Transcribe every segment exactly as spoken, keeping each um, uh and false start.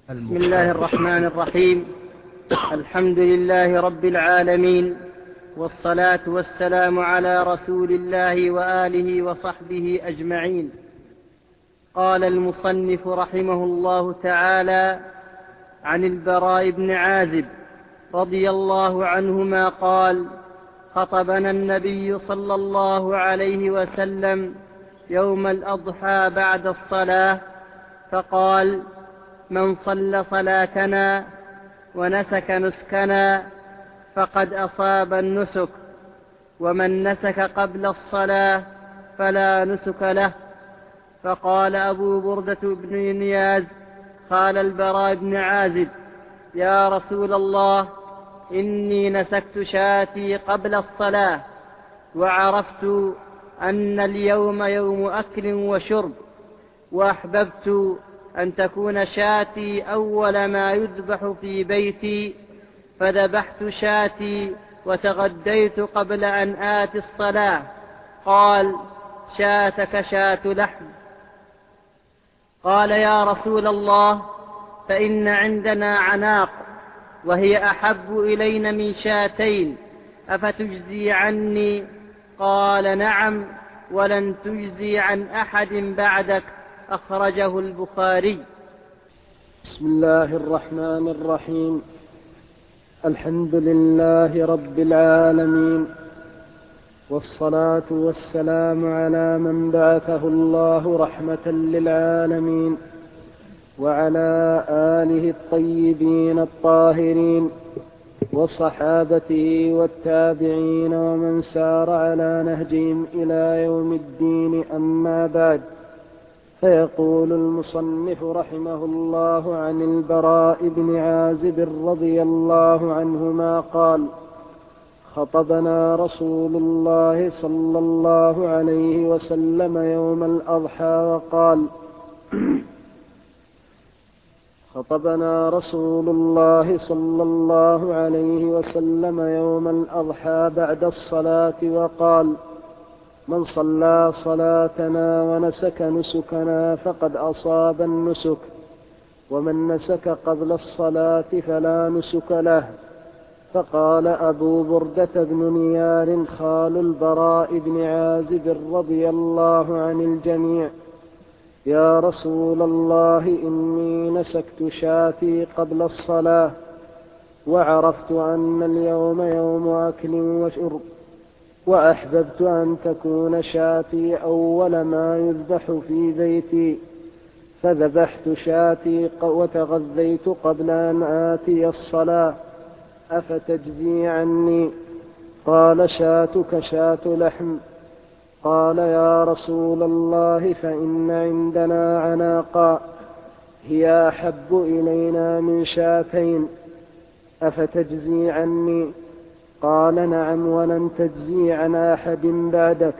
بسم الله الرحمن الرحيم. الحمد لله رب العالمين، والصلاة والسلام على رسول الله وآله وصحبه أجمعين. قال المصنف رحمه الله تعالى: عن البراء بن عازب رضي الله عنهما قال: خطبنا النبي صلى الله عليه وسلم يوم الأضحى بعد الصلاة فقال: من صلى صلاتنا ونسك نسكنا فقد أصاب النسك، ومن نسك قبل الصلاة فلا نسك له. فقال أبو بردة بن نياز: قال البراء بن عازب: يا رسول الله، إني نسكت شاتي قبل الصلاة، وعرفت أن اليوم يوم أكل وشرب، وأحببت أن تكون شاتي أول ما يذبح في بيتي، فذبحت شاتي وتغديت قبل أن آتي الصلاة. قال: شاتك شاة لحم. قال: يا رسول الله، فإن عندنا عناق، وهي أحب إلينا من شاتين، أفتجزي عني؟ قال: نعم، ولن تجزي عن أحد بعدك. أخرجه البخاري. بسم الله الرحمن الرحيم. الحمد لله رب العالمين، والصلاة والسلام على من بعثه الله رحمة للعالمين، وعلى آله الطيبين الطاهرين، وصحابته والتابعين ومن سار على نهجهم إلى يوم الدين. أما بعد، فيقول المصنف رحمه الله عن البراء بن عازب رضي الله عنهما قال: خطبنا رسول الله صلى الله عليه وسلم يوم الأضحى وقال خطبنا رسول الله صلى الله عليه وسلم يوم الأضحى بعد الصلاة وقال: من صلى صلاتنا ونسك نسكنا فقد أصاب النسك، ومن نسك قبل الصلاة فلا نسك له. فقال أبو بردة بن نيار خال البراء بن عازب رضي الله عن الجميع: يا رسول الله، إني نسكت شاتي قبل الصلاة، وعرفت أن اليوم يوم أكل وشرب، وأحببت أن تكون شاتي أول ما يذبح في بيتي، فذبحت شاتي وتغذيت قبل أن آتي الصلاة، أفتجزي عني؟ قال: شاتك شاة لحم. قال: يا رسول الله، فإن عندنا عناقا، هي أحب إلينا من شاتين، أفتجزي عني؟ قال: نعم، ولن تجزي عن أحد بعدك.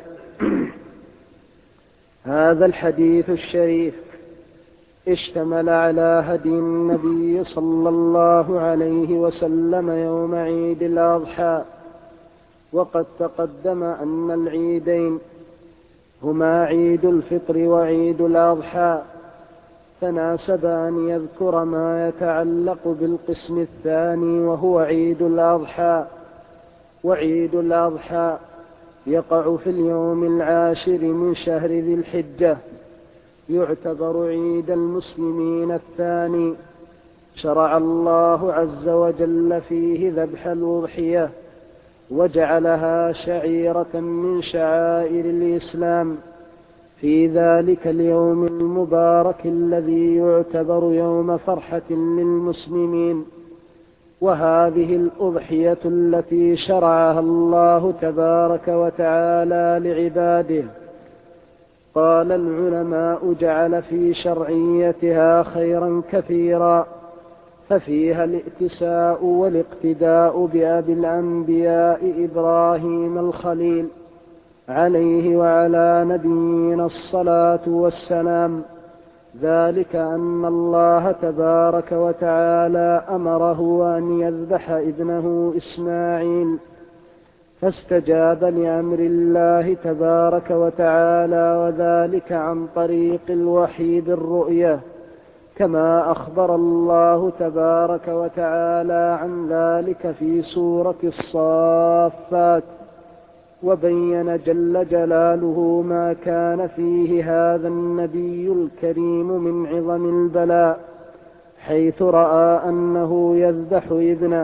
هذا الحديث الشريف اشتمل على هدي النبي صلى الله عليه وسلم يوم عيد الأضحى، وقد تقدم أن العيدين هما عيد الفطر وعيد الأضحى، فناسب أن يذكر ما يتعلق بالقسم الثاني وهو عيد الأضحى. وعيد الأضحى يقع في اليوم العاشر من شهر ذي الحجة، يعتبر عيد المسلمين الثاني. شرع الله عز وجل فيه ذبح الأضحية، وجعلها شعيرة من شعائر الإسلام في ذلك اليوم المبارك الذي يعتبر يوم فرحة للمسلمين. وهذه الأضحية التي شرعها الله تبارك وتعالى لعباده، قال العلماء: جعل في شرعيتها خيرا كثيرا، ففيها الائتساء والاقتداء بأبي الأنبياء إبراهيم الخليل عليه وعلى نبينا الصلاة والسلام، ذلك أن الله تبارك وتعالى أمره أن يذبح ابنه إسماعيل، فاستجاب لأمر الله تبارك وتعالى، وذلك عن طريق الوحي بالرؤية، كما أخبر الله تبارك وتعالى عن ذلك في سورة الصافات، وبين جل جلاله ما كان فيه هذا النبي الكريم من عظم البلاء، حيث رأى أنه يذبح ابنه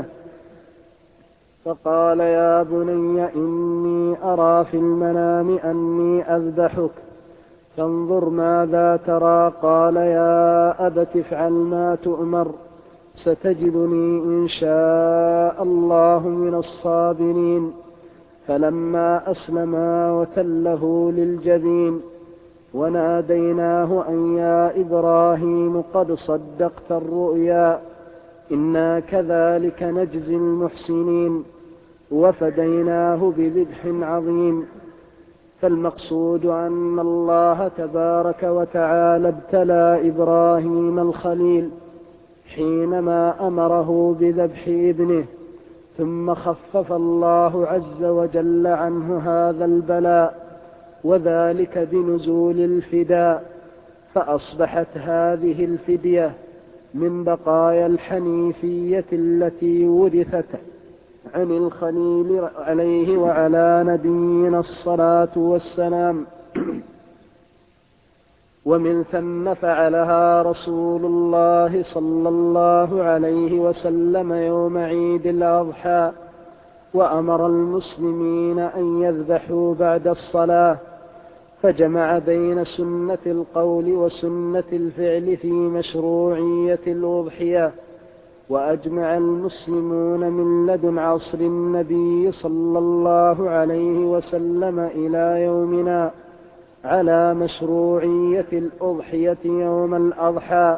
فقال: يا بني إني أرى في المنام أني أذبحك فانظر ماذا ترى؟ قال: يا أبت افعل ما تؤمر ستجدني إن شاء الله من الصابرين. فلما أسلما وتله للجبين وناديناه أن يا إبراهيم قد صدقت الرؤيا إنا كذلك نجزي المحسنين وفديناه بذبح عظيم. فالمقصود أن الله تبارك وتعالى ابتلى إبراهيم الخليل حينما أمره بذبح ابنه، ثم خفف الله عز وجل عنه هذا البلاء، وذلك بنزول الفداء، فأصبحت هذه الفدية من بقايا الحنيفية التي ورثت عن الخليل عليه وعلى نبينا الصلاة والسلام. ومن ثم فعلها رسول الله صلى الله عليه وسلم يوم عيد الأضحى، وأمر المسلمين أن يذبحوا بعد الصلاة، فجمع بين سنة القول وسنة الفعل في مشروعية الأضحية. وأجمع المسلمون من لدن عصر النبي صلى الله عليه وسلم إلى يومنا على مشروعية الأضحية يوم الأضحى.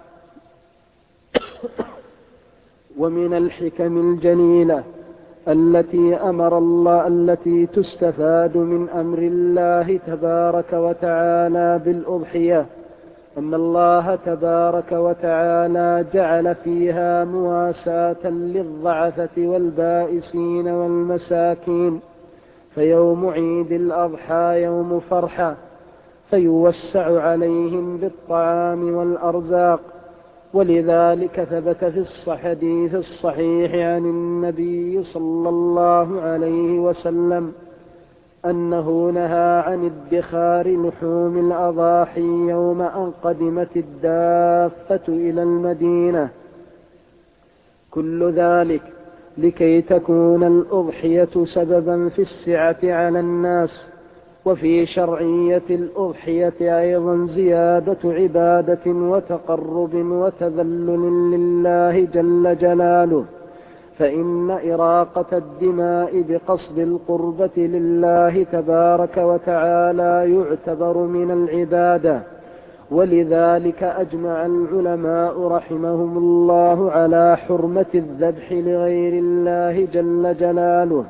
ومن الحكم الجليلة التي أمر الله التي تستفاد من أمر الله تبارك وتعالى بالأضحية أن الله تبارك وتعالى جعل فيها مواساة للضعفة والبائسين والمساكين، فيوم عيد الأضحى يوم فرحة فيوسع عليهم بالطعام والأرزاق. ولذلك ثبت في الحديث الصحيح عن النبي صلى الله عليه وسلم أنه نهى عن ادخار لحوم الأضاحي يوم أن قدمت الدافة إلى المدينة. كل ذلك لكي تكون الأضحية سببا في السعة على الناس، وفي شرعية الأضحية أيضا زيادة عبادة وتقرب وتذلل لله جل جلاله، فإن إراقة الدماء بقصد القربة لله تبارك وتعالى يعتبر من العبادة. ولذلك أجمع العلماء رحمهم الله على حرمة الذبح لغير الله جل جلاله،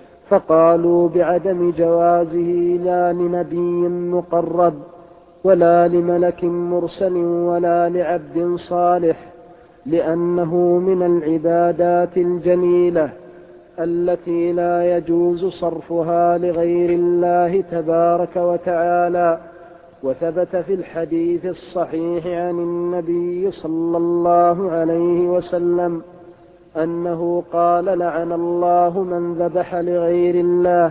فقالوا بعدم جوازه لا لنبي مقرب ولا لملك مرسل ولا لعبد صالح، لأنه من العبادات الجليلة التي لا يجوز صرفها لغير الله تبارك وتعالى. وثبت في الحديث الصحيح عن النبي صلى الله عليه وسلم أنه قال: لعن الله من ذبح لغير الله.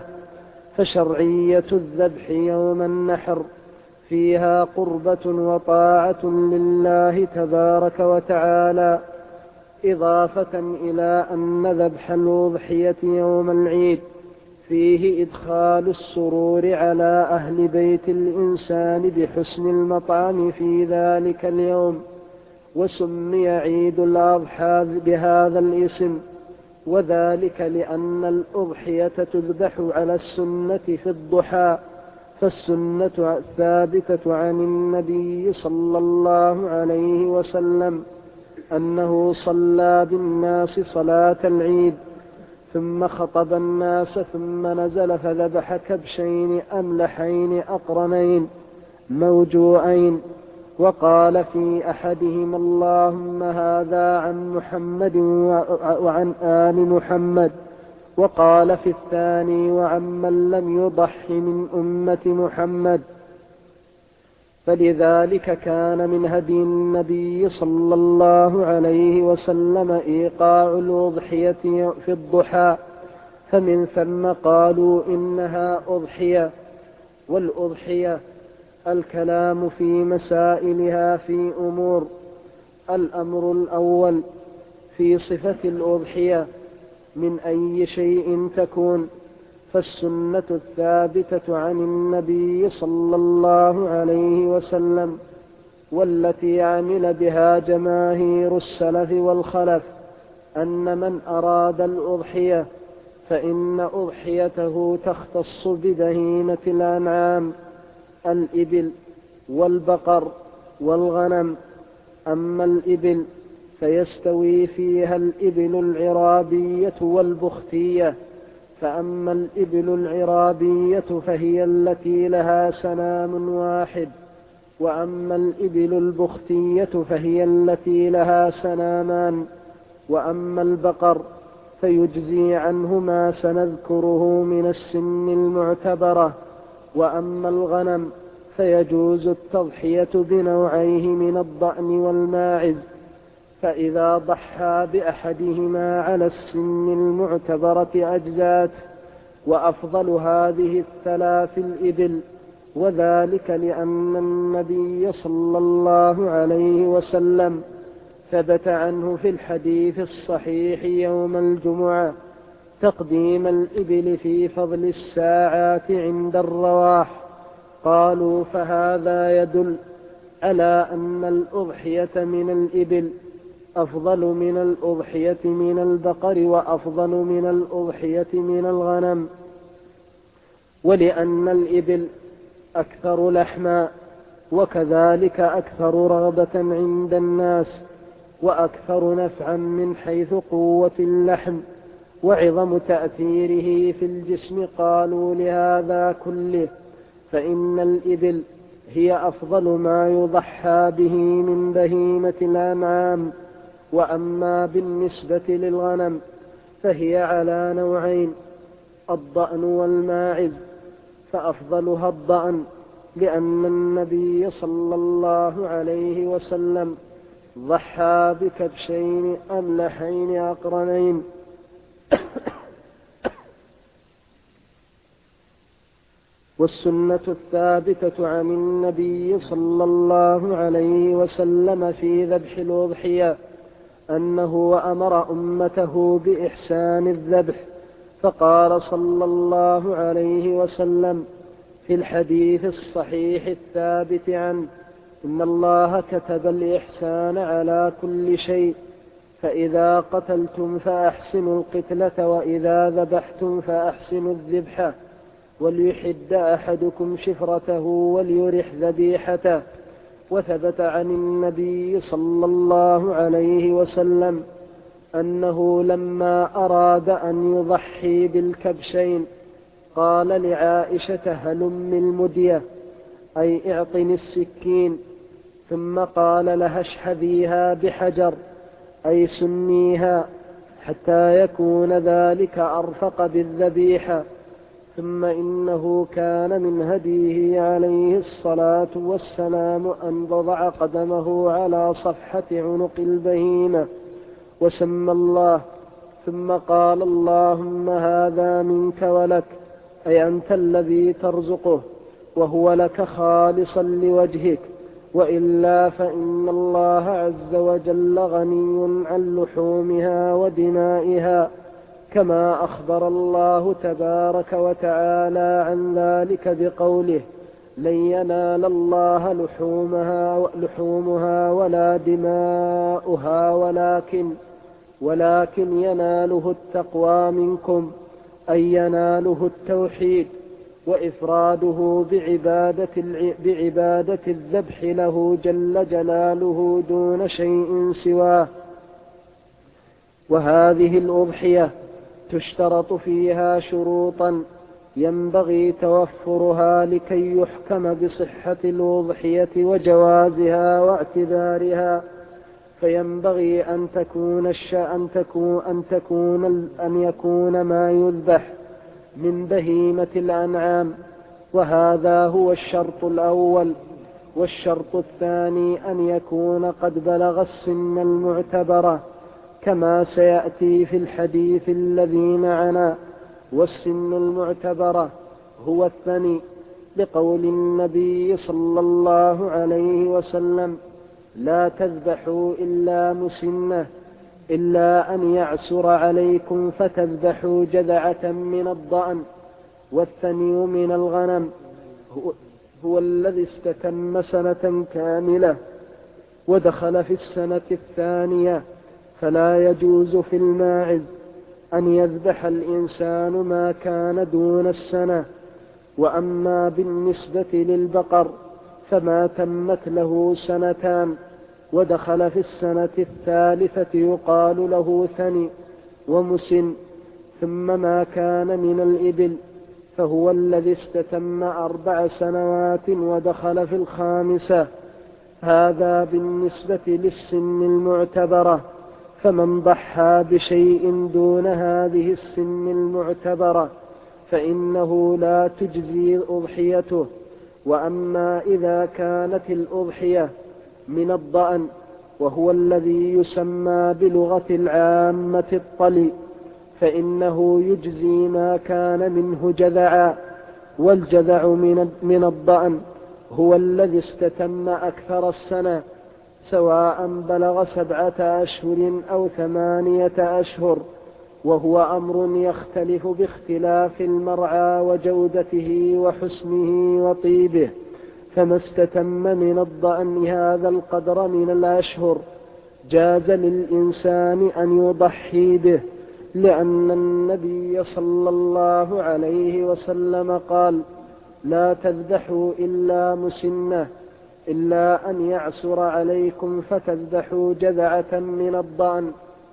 فشرعية الذبح يوم النحر فيها قربة وطاعة لله تبارك وتعالى، إضافة إلى أن ذبح الأضحية يوم العيد فيه إدخال السرور على أهل بيت الإنسان بحسن المطعم في ذلك اليوم، وسمي عيد الأضحى بهذا الاسم، وذلك لأن الأضحية تذبح على السنة في الضحى، فالسنة ثابتة عن النبي صلى الله عليه وسلم أنه صلى بالناس صلاة العيد ثم خطب الناس ثم نزل فذبح كبشين أملحين أقرنين موجوعين، وقال في أحدهما: اللهم هذا عن محمد وعن آل محمد، وقال في الثاني: وعمن لم يضح من أمة محمد. فلذلك كان من هدي النبي صلى الله عليه وسلم إيقاع الأضحية في الضحى، فمن ثم قالوا إنها أضحية. والأضحية الكلام في مسائلها في أمور: الأمر الأول في صفة الأضحية من أي شيء تكون، فالسنة الثابتة عن النبي صلى الله عليه وسلم والتي عمل بها جماهير السلف والخلف أن من أراد الأضحية فإن أضحيته تختص ببهيمة الأنعام: الإبل والبقر والغنم. أما الإبل فيستوي فيها الإبل العرابية والبختية، فأما الإبل العرابية فهي التي لها سنام واحد، وأما الإبل البختية فهي التي لها سنامان. وأما البقر فيجزي عنه ما سنذكره من السن المعتبرة. وأما الغنم فيجوز التضحية بنوعيه من الضأن والماعز، فإذا ضحى بأحدهما على السن المعتبرة أجزات، وأفضل هذه الثلاث الإبل، وذلك لأن النبي صلى الله عليه وسلم ثبت عنه في الحديث الصحيح يوم الجمعة تقديم الإبل في فضل الساعات عند الرواح. قالوا: فهذا يدل على أن الأضحية من الإبل أفضل من الأضحية من البقر، وأفضل من الأضحية من الغنم، ولأن الإبل أكثر لحما، وكذلك أكثر رغبة عند الناس، وأكثر نفعا من حيث قوة اللحم وعظم تأثيره في الجسم. قالوا: لهذا كله فإن الإبل هي أفضل ما يضحى به من بهيمة الأنعام. وأما بالنسبة للغنم فهي على نوعين: الضأن والماعز، فأفضلها الضأن لأن النبي صلى الله عليه وسلم ضحى بكبشين أملحين أقرنين والسنة الثابتة عن النبي صلى الله عليه وسلم في ذبح الأضحية أنه أمر أمته بإحسان الذبح، فقال صلى الله عليه وسلم في الحديث الصحيح الثابت عنه: إن الله كتب الإحسان على كل شيء، فإذا قتلتم فأحسنوا القتلة، وإذا ذبحتم فأحسنوا الذبحة، وليحد أحدكم شفرته وليرح ذبيحته. وثبت عن النبي صلى الله عليه وسلم أنه لما أراد أن يضحي بالكبشين قال لعائشة: هلم المدية، أي اعطني السكين، ثم قال لها: اشحذيها بحجر، أي سنيها، حتى يكون ذلك أرفق بالذبيحة. ثم إنه كان من هديه عليه الصلاة والسلام أن وضع قدمه على صفحة عنق البهيمة وسمى الله، ثم قال: اللهم هذا منك ولك، أي أنت الذي ترزقه، وهو لك خالصا لوجهك، وإلا فإن الله عز وجل غني عن لحومها ودمائها، كما أخبر الله تبارك وتعالى عن ذلك بقوله: لن ينال الله لحومها, لحومها ولا دماؤها ولكن ولكن يناله التقوى منكم، أي يناله التوحيد وإفراده بعبادة, بعبادة الذبح له جل جلاله دون شيء سواه. وهذه الأضحية تشترط فيها شروطا ينبغي توفرها لكي يحكم بصحة الأضحية وجوازها واعتبارها، فينبغي أن تكون أن تكون أن تكون أن يكون ما يذبح من بهيمة الأنعام، وهذا هو الشرط الأول. والشرط الثاني أن يكون قد بلغ السن المعتبرة كما سيأتي في الحديث الذي معنا. والسن المعتبرة هو الثني، لقول النبي صلى الله عليه وسلم: لا تذبحوا إلا مسنة، إلا أن يعسر عليكم فتذبحوا جذعة من الضأن. والثني من الغنم هو الذي استتم سنة كاملة ودخل في السنة الثانية، فلا يجوز في الماعز أن يذبح الإنسان ما كان دون السنة. وأما بالنسبة للبقر فما تمت له سنتان ودخل في السنة الثالثة يقال له ثني ومسن. ثم ما كان من الإبل فهو الذي استتم أربع سنوات ودخل في الخامسة. هذا بالنسبة للسن المعتبرة. فمن ضحى بشيء دون هذه السن المعتبرة فإنه لا تجزي أضحيته. وأما إذا كانت الأضحية من الضأن وهو الذي يسمى بلغة العامة الطلي فإنه يجزي ما كان منه جذعا. والجذع من الضأن هو الذي استتم أكثر السنة، سواء بلغ سبعة أشهر أو ثمانية أشهر، وهو أمر يختلف باختلاف المرعى وجودته وحسنه وطيبه. فما استتم من الضأن هذا القدر من الأشهر جاز للإنسان أن يضحي به، لأن النبي صلى الله عليه وسلم قال: لا تذبحوا إلا مسنة، إلا أن يعسر عليكم فتذبحوا جذعة من الضأن.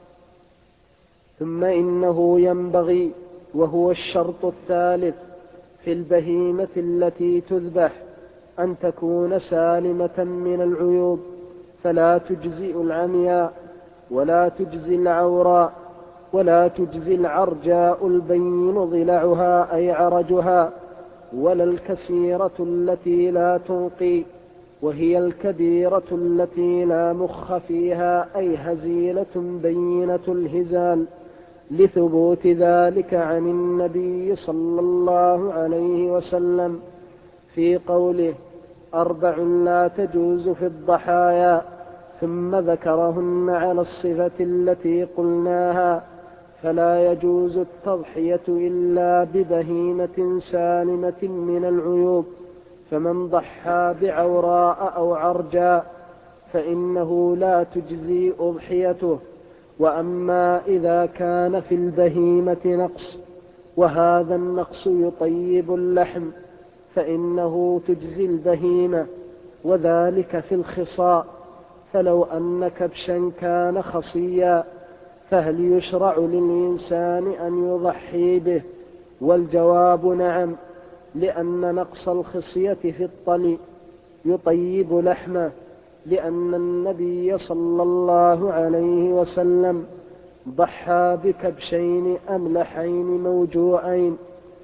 ثم إنه ينبغي، وهو الشرط الثالث في البهيمة التي تذبح، أن تكون سالمة من العيوب، فلا تجزئ العمياء ولا تجزي العوراء ولا تجزي العرجاء البين ضلعها أي عرجها، ولا الكسيرة التي لا تنقي، وهي الكبيرة التي لا مخ فيها أي هزيلة بينة الهزال، لثبوت ذلك عن النبي صلى الله عليه وسلم في قوله: أربع لا تجوز في الضحايا، ثم ذكرهن على الصفة التي قلناها. فلا يجوز التضحية إلا ببهيمة سالمة من العيوب، فمن ضحى بعوراء أو عرجاء فإنه لا تجزي أضحيته. وأما إذا كان في البهيمة نقص وهذا النقص يطيب اللحم فإنه تجزي البهيمة، وذلك في الخصاء. فلو أن كبشا كان خصيا فهل يشرع للإنسان أن يضحي به؟ والجواب نعم، لأن نقص الخصية في الطلي يطيب لحمه، لأن النبي صلى الله عليه وسلم ضحى بكبشين أملحين موجوعين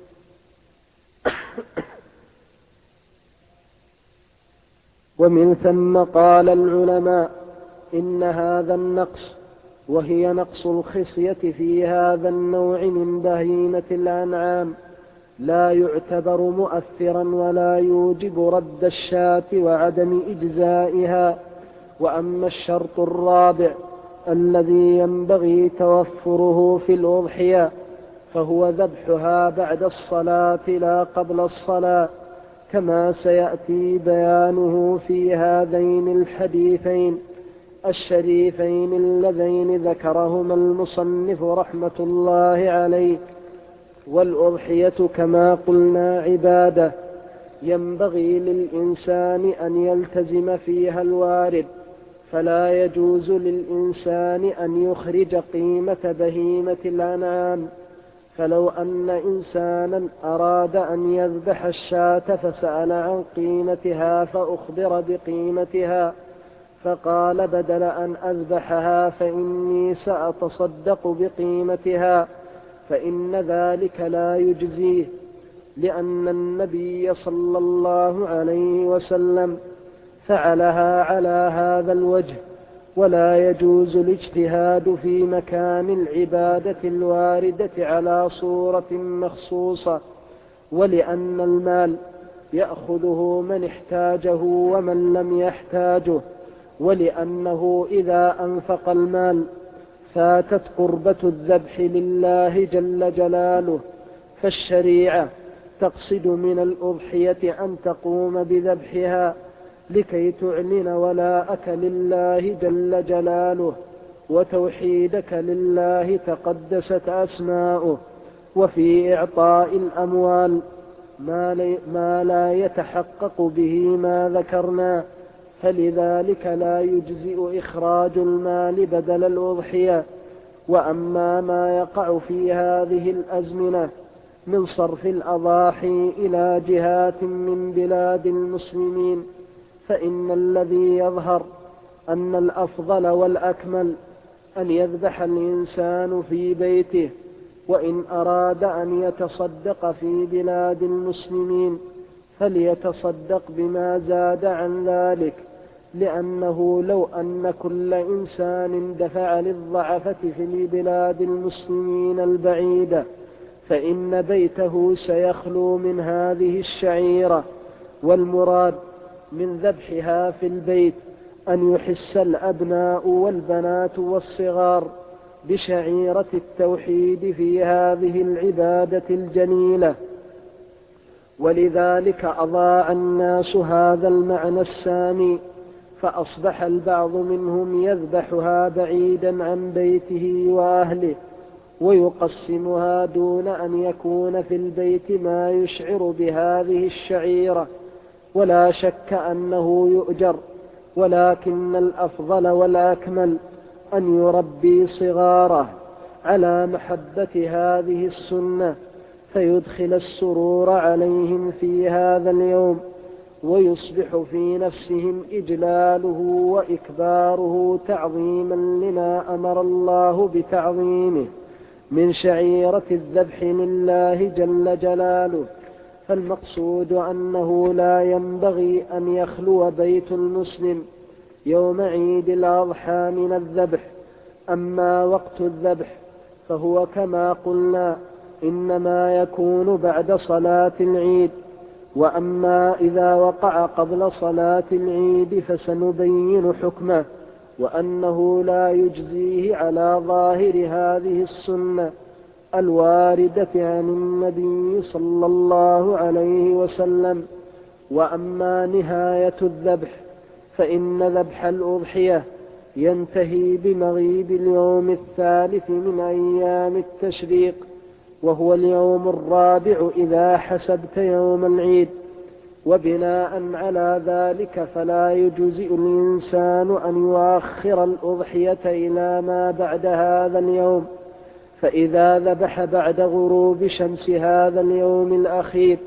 ومن ثم قال العلماء إن هذا النقص، وهي نقص الخصية في هذا النوع من بهيمة الأنعام، لا يعتبر مؤثرا ولا يوجب رد الشاة وعدم إجزائها. وأما الشرط الرابع الذي ينبغي توفره في الأضحية فهو ذبحها بعد الصلاة لا قبل الصلاة، كما سيأتي بيانه في هذين الحديثين الشريفين اللذين ذكرهما المصنف رحمة الله عليه. والأضحية كما قلنا عبادة ينبغي للإنسان أن يلتزم فيها الوارد، فلا يجوز للإنسان أن يخرج قيمة بهيمة الأنعام. فلو أن إنسانا أراد أن يذبح الشاة فسأل عن قيمتها فأخبر بقيمتها فقال: بدل أن أذبحها فإني سأتصدق بقيمتها، فإن ذلك لا يجزيه، لأن النبي صلى الله عليه وسلم فعلها على هذا الوجه، ولا يجوز الاجتهاد في مكان العبادة الواردة على صورة مخصوصة، ولأن المال يأخذه من احتاجه ومن لم يحتاجه، ولأنه إذا أنفق المال فاتت قربة الذبح لله جل جلاله، فالشريعة تقصد من الأضحية أن تقوم بذبحها لكي تعلن ولاءك لله جل جلاله وتوحيدك لله تقدست أسماؤه. وفي إعطاء الأموال ما لا يتحقق به ما ذكرنا، فلذلك لا يجزئ إخراج المال بدل الأضحية. وأما ما يقع في هذه الأزمنة من صرف الأضاحي إلى جهات من بلاد المسلمين، فإن الذي يظهر أن الأفضل والأكمل أن يذبح الإنسان في بيته، وإن أراد أن يتصدق في بلاد المسلمين فليتصدق بما زاد عن ذلك، لأنه لو أن كل إنسان دفع للضعفة في البلاد المسلمين البعيدة فإن بيته سيخلو من هذه الشعيرة. والمراد من ذبحها في البيت أن يحس الأبناء والبنات والصغار بشعيرة التوحيد في هذه العبادة الجليلة، ولذلك أضاع الناس هذا المعنى السامي، فأصبح البعض منهم يذبحها بعيدا عن بيته وأهله ويقسمها دون أن يكون في البيت ما يشعر بهذه الشعيرة، ولا شك أنه يؤجر، ولكن الأفضل والأكمل أن يربي صغاره على محبة هذه السنة فيدخل السرور عليهم في هذا اليوم، ويصبح في نفسهم إجلاله وإكباره تعظيما لما أمر الله بتعظيمه من شعيرة الذبح لله جل جلاله. فالمقصود أنه لا ينبغي أن يخلو بيت المسلم يوم عيد الأضحى من الذبح. أما وقت الذبح فهو كما قلنا إنما يكون بعد صلاة العيد، وأما إذا وقع قبل صلاة العيد فسنبين حكمه، وأنه لا يجزيه على ظاهر هذه السنة الواردة عن النبي صلى الله عليه وسلم. وأما نهاية الذبح فإن ذبح الأضحية ينتهي بمغيب اليوم الثالث من أيام التشريق، وهو اليوم الرابع إذا حسبت يوم العيد. وبناء على ذلك فلا يجزئ الإنسان أن يؤخر الأضحية إلى ما بعد هذا اليوم، فإذا ذبح بعد غروب شمس هذا اليوم الأخير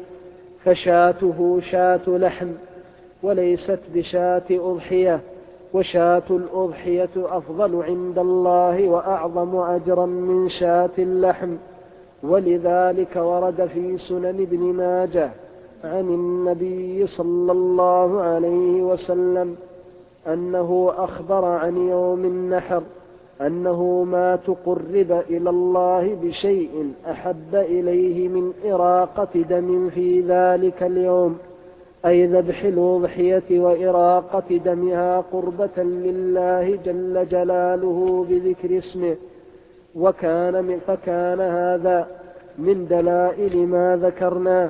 فشاته شاة لحم وليست بشاة أضحية، وشاة الأضحية أفضل عند الله وأعظم أجرا من شاة اللحم. ولذلك ورد في سنن ابن ماجه عن النبي صلى الله عليه وسلم أنه أخبر عن يوم النحر أنه ما تقرب إلى الله بشيء أحب إليه من إراقة دم في ذلك اليوم، أي ذبح الأضحية وإراقة دمها قربة لله جل جلاله بذكر اسمه. وكان من فكان هذا من دلائل ما ذكرناه.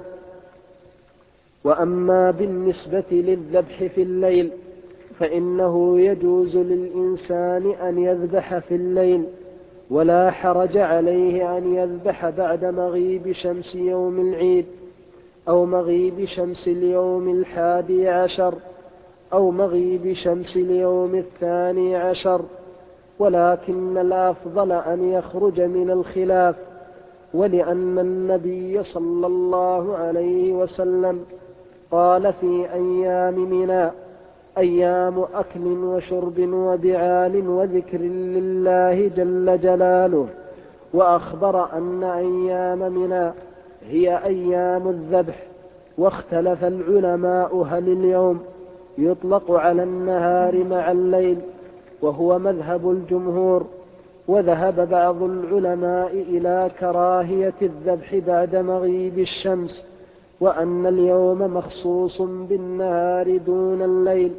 وأما بالنسبة للذبح في الليل فإنه يجوز للإنسان أن يذبح في الليل، ولا حرج عليه أن يذبح بعد مغيب شمس يوم العيد أو مغيب شمس اليوم الحادي عشر أو مغيب شمس اليوم الثاني عشر، ولكن الأفضل أن يخرج من الخلاف، ولأن النبي صلى الله عليه وسلم قال في أيام منى أيام أكل وشرب وبعال وذكر لله جل جلاله، وأخبر أن أيام منى هي أيام الذبح. واختلف العلماء هل اليوم يطلق على النهار مع الليل، وهو مذهب الجمهور. وذهب بعض العلماء إلى كراهية الذبح بعد مغيب الشمس، وأن اليوم مخصوص بالنهار دون الليل.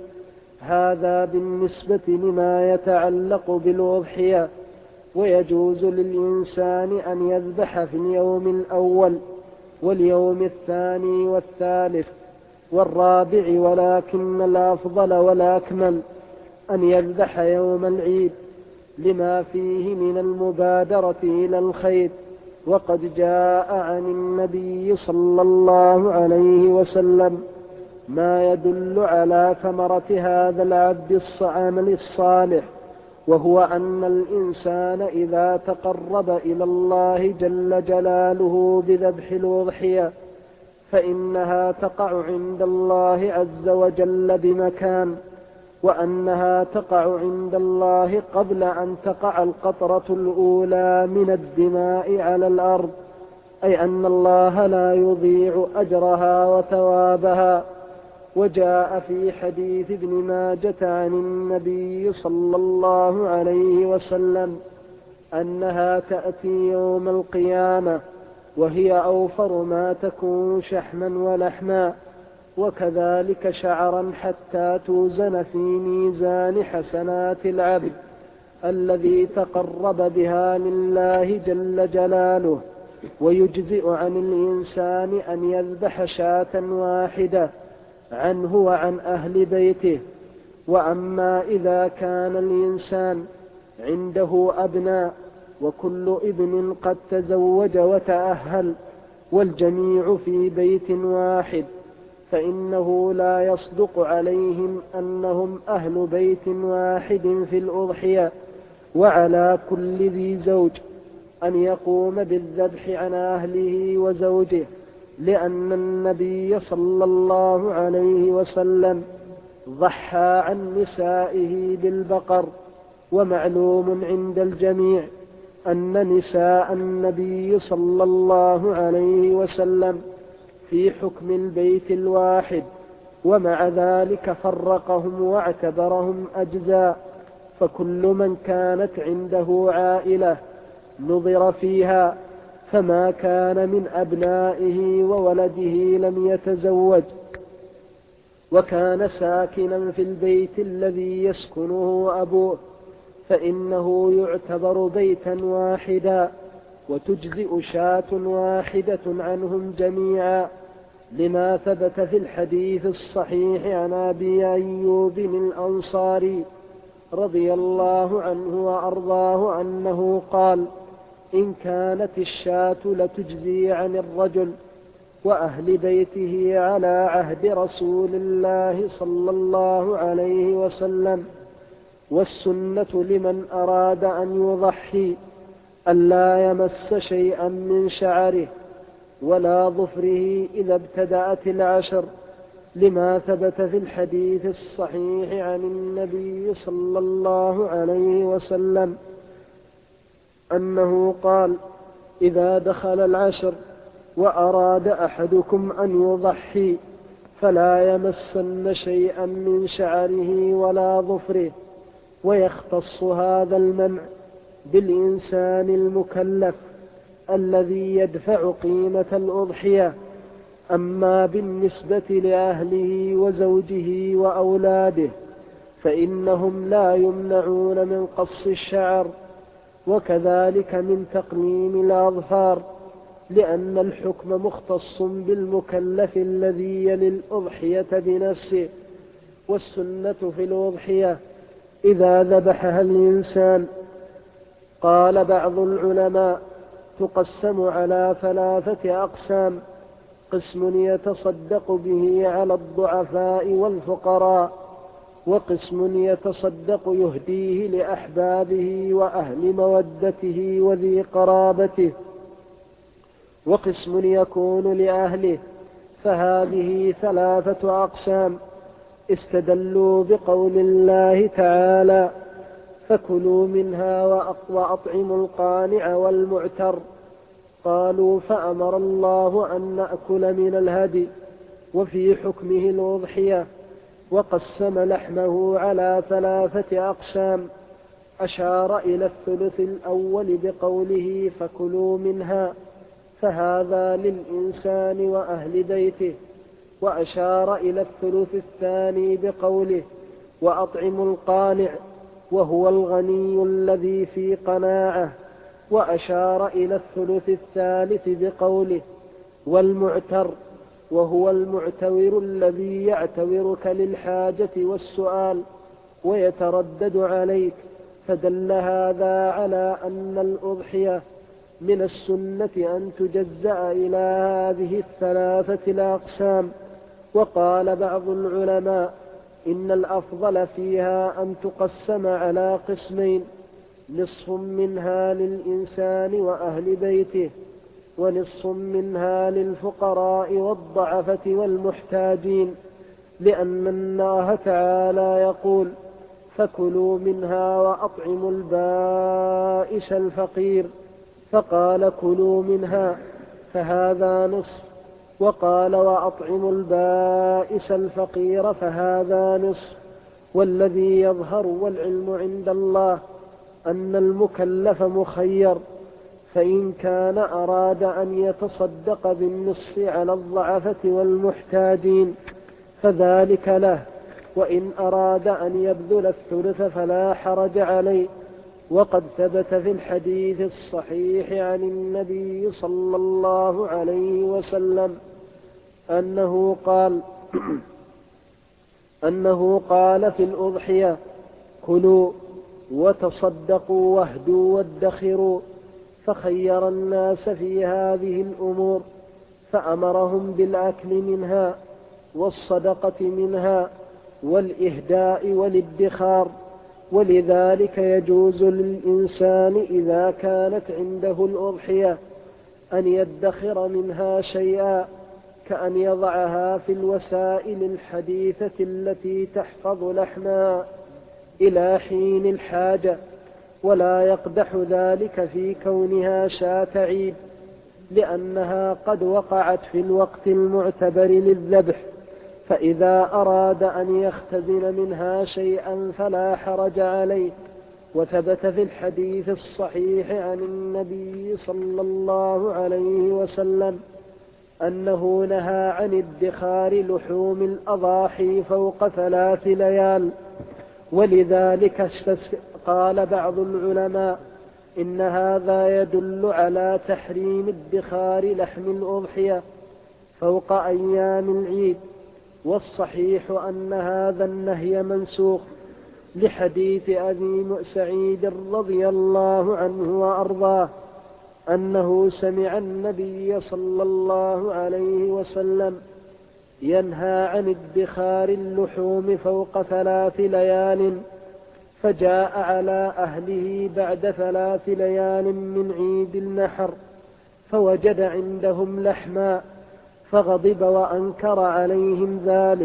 هذا بالنسبة لما يتعلق بالأضحية. ويجوز للإنسان أن يذبح في اليوم الأول واليوم الثاني والثالث والرابع، ولكن الأفضل والأكمل أن يذبح يوم العيد لما فيه من المبادرة إلى الخير. وقد جاء عن النبي صلى الله عليه وسلم ما يدل على ثمرة هذا العبد العمل الصالح، وهو أن الإنسان إذا تقرب إلى الله جل جلاله بذبح الأضحية فإنها تقع عند الله عز وجل بمكان، وأنها تقع عند الله قبل أن تقع القطرة الأولى من الدماء على الأرض، أي أن الله لا يضيع أجرها وثوابها. وجاء في حديث ابن ماجة عن النبي صلى الله عليه وسلم أنها تأتي يوم القيامة وهي أوفر ما تكون شحما ولحما، وكذلك شعرا، حتى توزن في ميزان حسنات العبد الذي تقرب بها لله جل جلاله. ويجزئ عن الإنسان أن يذبح شاة واحدة عنه وعن أهل بيته. وأما إذا كان الإنسان عنده أبناء وكل ابن قد تزوج وتأهل والجميع في بيت واحد، فإنه لا يصدق عليهم أنهم أهل بيت واحد في الأضحية. وعلى كل ذي زوج أن يقوم بالذبح عن أهله وزوجه، لأن النبي صلى الله عليه وسلم ضحى عن نسائه بالبقر. ومعلوم عند الجميع أن نساء النبي صلى الله عليه وسلم في حكم البيت الواحد، ومع ذلك فرقهم واعتبرهم أجزاء. فكل من كانت عنده عائلة نظر فيها، فما كان من أبنائه وولده لم يتزوج وكان ساكنا في البيت الذي يسكنه أبوه فإنه يعتبر بيتا واحدا، وتجزئ شاة واحدة عنهم جميعا، لما ثبت في الحديث الصحيح عن أبي أيوب الأنصاري رضي الله عنه وأرضاه أنه قال: إن كانت الشاة لتجزي عن الرجل وأهل بيته على عهد رسول الله صلى الله عليه وسلم، والسنة لمن أراد أن يضحي ألا يمس شيئا من شعره ولا ظفره إذا ابتدأت العشر، لما ثبت في الحديث الصحيح عن النبي صلى الله عليه وسلم أنه قال: إذا دخل العشر وأراد أحدكم أن يضحي فلا يمسن شيئا من شعره ولا ظفره. ويختص هذا المنع بالإنسان المكلف الذي يدفع قيمة الأضحية. أما بالنسبة لأهله وزوجه وأولاده فإنهم لا يمنعون من قص الشعر، وكذلك من تقليم الأظفار، لأن الحكم مختص بالمكلف الذي يلي الأضحية بنفسه. والسنة في الأضحية إذا ذبحها الإنسان، قال بعض العلماء: تقسم على ثلاثة أقسام: قسم يتصدق به على الضعفاء والفقراء، وقسم يتصدق يهديه لأحبابه وأهل مودته وذي قرابته، وقسم يكون لأهله. فهذه ثلاثة أقسام. استدلوا بقول الله تعالى: فكلوا منها وأطعموا القانع والمعتر. قالوا: فأمر الله أن نأكل من الهدي وفي حكمه الأضحية، وقسم لحمه على ثلاثة أقسام. أشار إلى الثلث الأول بقوله فكلوا منها، فهذا للإنسان وأهل بيته. وأشار إلى الثلث الثاني بقوله وأطعموا القانع، وهو الغني الذي في قناعة. وأشار إلى الثلث الثالث بقوله والمعتر، وهو المعتور الذي يعتورك للحاجة والسؤال ويتردد عليك، فدل هذا على أن الأضحية من السنة أن تجزأ إلى هذه الثلاثة الأقسام. وقال بعض العلماء إن الأفضل فيها أن تقسم على قسمين، نصف منها للإنسان وأهل بيته، ونصف منها للفقراء والضعفة والمحتاجين، لأن الله تعالى يقول فكلوا منها وأطعموا البائس الفقير، فقال كلوا منها فهذا نصف، وقال وأطعموا البائس الفقير فهذا نصف. والذي يظهر والعلم عند الله أن المكلف مخير، فإن كان أراد أن يتصدق بالنصف على الضعفة والمحتاجين فذلك له، وإن أراد أن يبذل الثلث فلا حرج عليه. وقد ثبت في الحديث الصحيح عن النبي صلى الله عليه وسلم أنه قال أنه قال في الأضحية كلوا وتصدقوا واهدوا وادخروا، فخير الناس في هذه الأمور، فأمرهم بالأكل منها والصدقة منها والإهداء والادخار. ولذلك يجوز للإنسان إذا كانت عنده الأضحية أن يدخر منها شيئا، كأن يضعها في الوسائل الحديثة التي تحفظ لحمها إلى حين الحاجة، ولا يقدح ذلك في كونها شاة عيد، لأنها قد وقعت في الوقت المعتبر للذبح، فإذا أراد أن يختزن منها شيئا فلا حرج عليه. وثبت في الحديث الصحيح عن النبي صلى الله عليه وسلم أنه نهى عن ادخار لحوم الأضاحي فوق ثلاث ليال. ولذلك قال بعض العلماء إن هذا يدل على تحريم ادخار لحم الأضحية فوق أيام العيد. والصحيح أن هذا النهي منسوخ لحديث أبي سعيد رضي الله عنه وأرضاه أنه سمع النبي صلى الله عليه وسلم ينهى عن ادخار اللحوم فوق ثلاث ليال، فجاء على أهله بعد ثلاث ليال من عيد النحر فوجد عندهم لحما، فغضب وأنكر عليهم ذلك،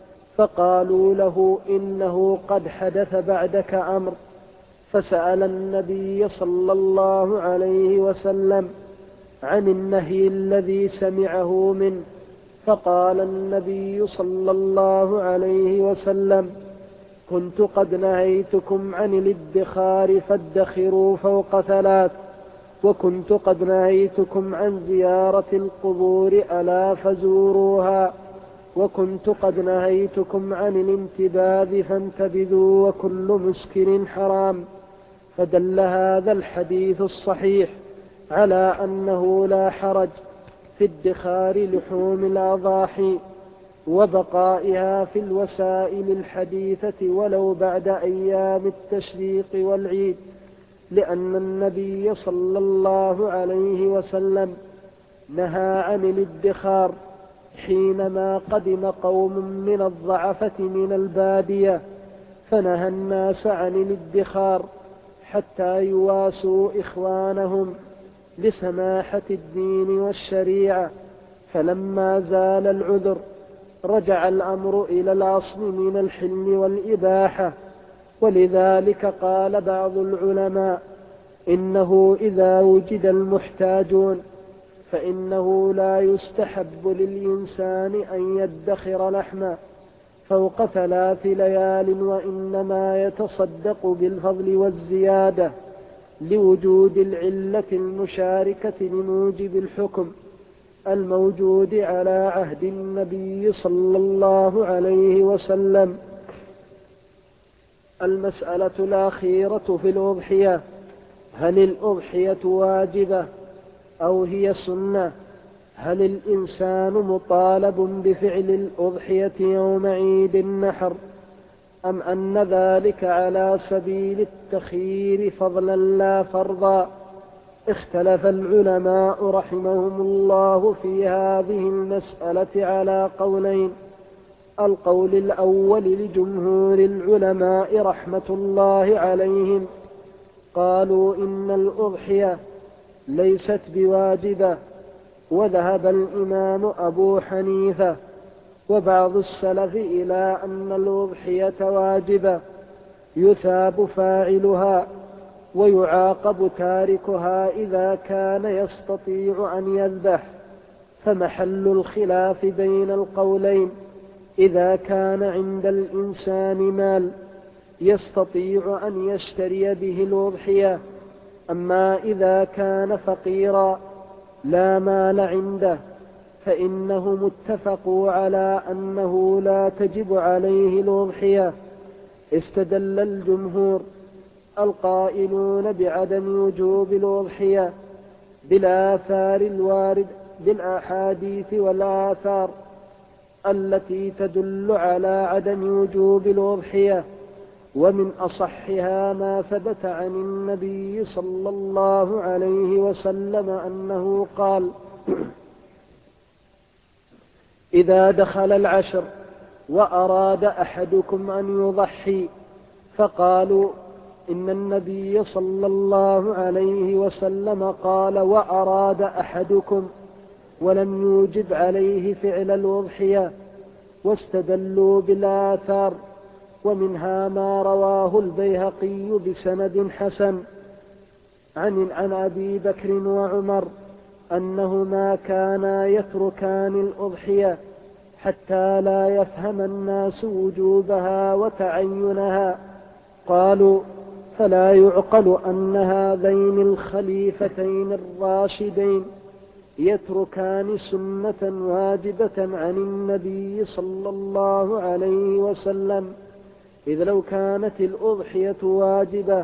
فقالوا له إنه قد حدث بعدك أمر، فسأل النبي صلى الله عليه وسلم عن النهي الذي سمعه منه، فقال النبي صلى الله عليه وسلم كنت قد نهيتكم عن الادخار فادخروا فوق ثلاث، وكنت قد نهيتكم عن زيارة القبور ألا فزوروها، وكنت قد نهيتكم عن الانتباذ فانتبذوا وكل مسكر حرام. فدل هذا الحديث الصحيح على أنه لا حرج في ادخار لحوم الأضاحي وبقائها في الوسائل الحديثة ولو بعد أيام التشريق والعيد، لأن النبي صلى الله عليه وسلم نهى عن الادخار حينما قدم قوم من الضعفة من البادية، فنهى الناس عن الادخار حتى يواسوا إخوانهم لسماحة الدين والشريعة، فلما زال العذر رجع الأمر إلى الأصل من الحل والإباحة. ولذلك قال بعض العلماء إنه إذا وجد المحتاجون فإنه لا يستحب للإنسان أن يدخر لحما، فوق ثلاث ليال، وإنما يتصدق بالفضل والزيادة لوجود العلة المشاركة لموجب الحكم الموجود على عهد النبي صلى الله عليه وسلم. المسألة الأخيرة في الأضحية: هل الأضحية واجبة أو هي سنة؟ هل الإنسان مطالب بفعل الأضحية يوم عيد النحر، أم أن ذلك على سبيل التخيير فضلا لا فرضا؟ اختلف العلماء رحمهم الله في هذه المسألة على قولين. القول الأول لجمهور العلماء رحمة الله عليهم، قالوا إن الأضحية ليست بواجبة، وذهب الإمام أبو حنيفة وبعض السلف إلى أن الأضحية واجبة يثاب فاعلها ويعاقب تاركها إذا كان يستطيع أن يذبح. فمحل الخلاف بين القولين إذا كان عند الإنسان مال يستطيع أن يشتري به الأضحية، أما إذا كان فقيرا لا مال عنده فإنهم اتفقوا على أنه لا تجب عليه الأضحية. استدل الجمهور القائلون بعدم وجوب الأضحية بالآثار الوارد بالأحاديث والآثار التي تدل على عدم وجوب الأضحية، ومن أصحها ما ثبت عن النبي صلى الله عليه وسلم أنه قال: إذا دخل العشر وأراد أحدكم أن يضحي، فقالوا إن النبي صلى الله عليه وسلم قال: وأراد أحدكم، ولم يوجب عليه فعل الأضحية، واستدلوا بالآثار، ومنها ما رواه البيهقي بسند حسن عن عن أبي بكر وعمر أنهما كانا يتركان الأضحية حتى لا يفهم الناس وجوبها وتعينها. قالوا: فلا يعقل أن هذين الخليفتين الراشدين يتركان سنة واجبة عن النبي صلى الله عليه وسلم، إذ لو كانت الأضحية واجبة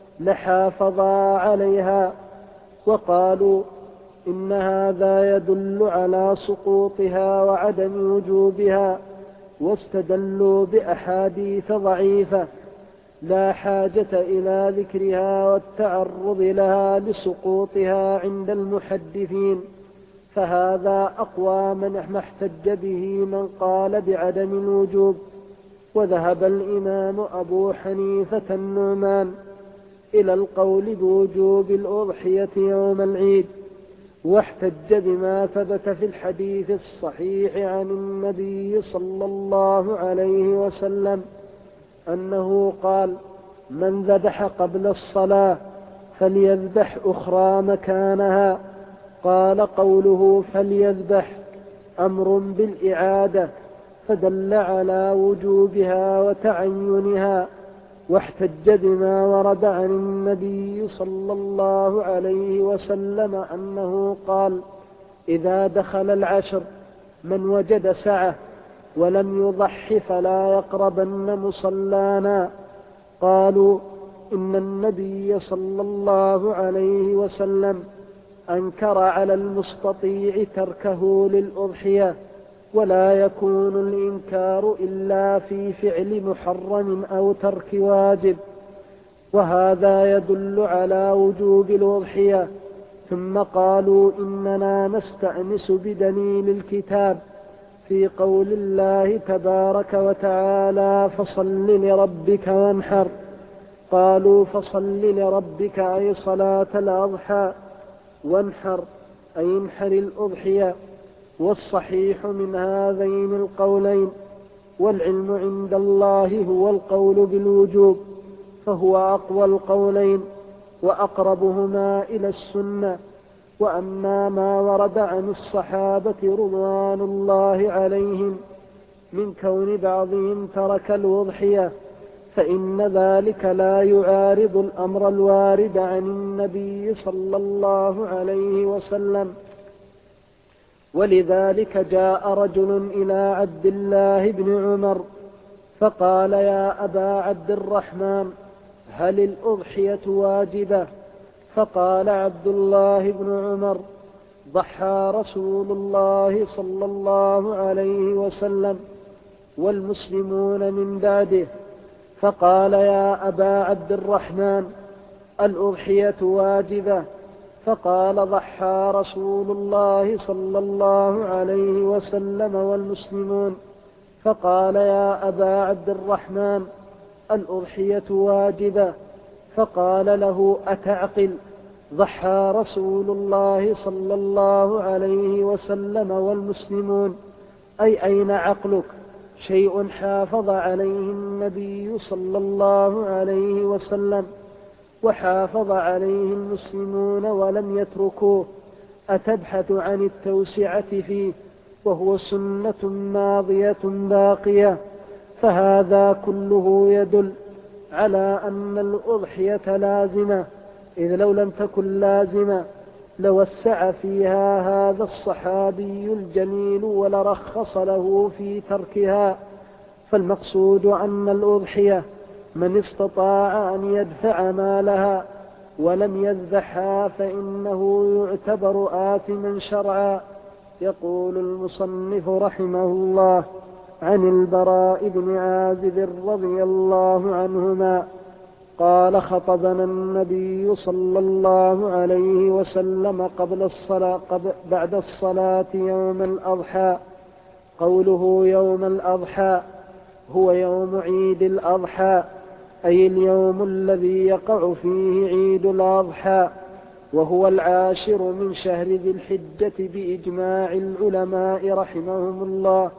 لحافظا عليها. وقالوا إن هذا يدل على سقوطها وعدم وجوبها، واستدلوا بأحاديث ضعيفة لا حاجة إلى ذكرها والتعرض لها لسقوطها عند المحدثين، فهذا أقوى من احتج به من قال بعدم الوجوب. وذهب الإمام أبو حنيفة النعمان إلى القول بوجوب الأضحية يوم العيد، واحتج بما ثبت في الحديث الصحيح عن النبي صلى الله عليه وسلم أنه قال: من ذبح قبل الصلاة فليذبح أخرى مكانها. قال قوله فليذبح أمر بالإعادة، فدل على وجوبها وتعينها، واحتج بما ورد عن النبي صلى الله عليه وسلم أنه قال: إذا دخل العشر من وجد سعة ولم يضح فلا يقربن مصلانا. قالوا: إن النبي صلى الله عليه وسلم أنكر على المستطيع تركه للأضحية، ولا يكون الإنكار إلا في فعل محرم أو ترك واجب، وهذا يدل على وجوب الأضحية. ثم قالوا: إننا نستأنس بدليل الكتاب في قول الله تبارك وتعالى: فصل لربك وانحر. قالوا: فصل لربك أي صلاة الأضحى، وانحر أي انحر الأضحية. والصحيح من هذين القولين والعلم عند الله هو القول بالوجوب، فهو أقوى القولين وأقربهما إلى السنة. وأما ما ورد عن الصحابة رضوان الله عليهم من كون بعضهم ترك الأضحية، فإن ذلك لا يعارض الأمر الوارد عن النبي صلى الله عليه وسلم. ولذلك جاء رجل إلى عبد الله بن عمر فقال: يا أبا عبد الرحمن، هل الأضحية واجبة؟ فقال عبد الله بن عمر: ضحى رسول الله صلى الله عليه وسلم والمسلمون من بعده. فقال: يا أبا عبد الرحمن، الأضحية واجبة؟ فقال: ضحى رسول الله صلى الله عليه وسلم والمسلمون. فقال: يا أبا عبد الرحمن، الأضحية واجبة؟ فقال له: أتعقل؟ ضحى رسول الله صلى الله عليه وسلم والمسلمون، أي أين عقلك؟ شيء حافظ عليه النبي صلى الله عليه وسلم وحافظ عليه المسلمون ولم يتركوه، أتبحث عن التوسعة فيه وهو سنة ماضية باقية؟ فهذا كله يدل على أن الأضحية لازمة، إذ لو لم تكن لازمة لوسع فيها هذا الصحابي الجليل ولرخص له في تركها. فالمقصود أن الأضحية من استطاع أن يدفع مالها ولم يذبحها فإنه يعتبر آثما شرعا. يقول المصنف رحمه الله: عن البراء بن عازب رضي الله عنهما قال: خطبنا النبي صلى الله عليه وسلم قبل الصلاة قبل بعد الصلاة يوم الأضحى. قوله يوم الأضحى هو يوم عيد الأضحى، أي اليوم الذي يقع فيه عيد الأضحى، وهو العاشر من شهر ذي الحجة بإجماع العلماء رحمهم الله.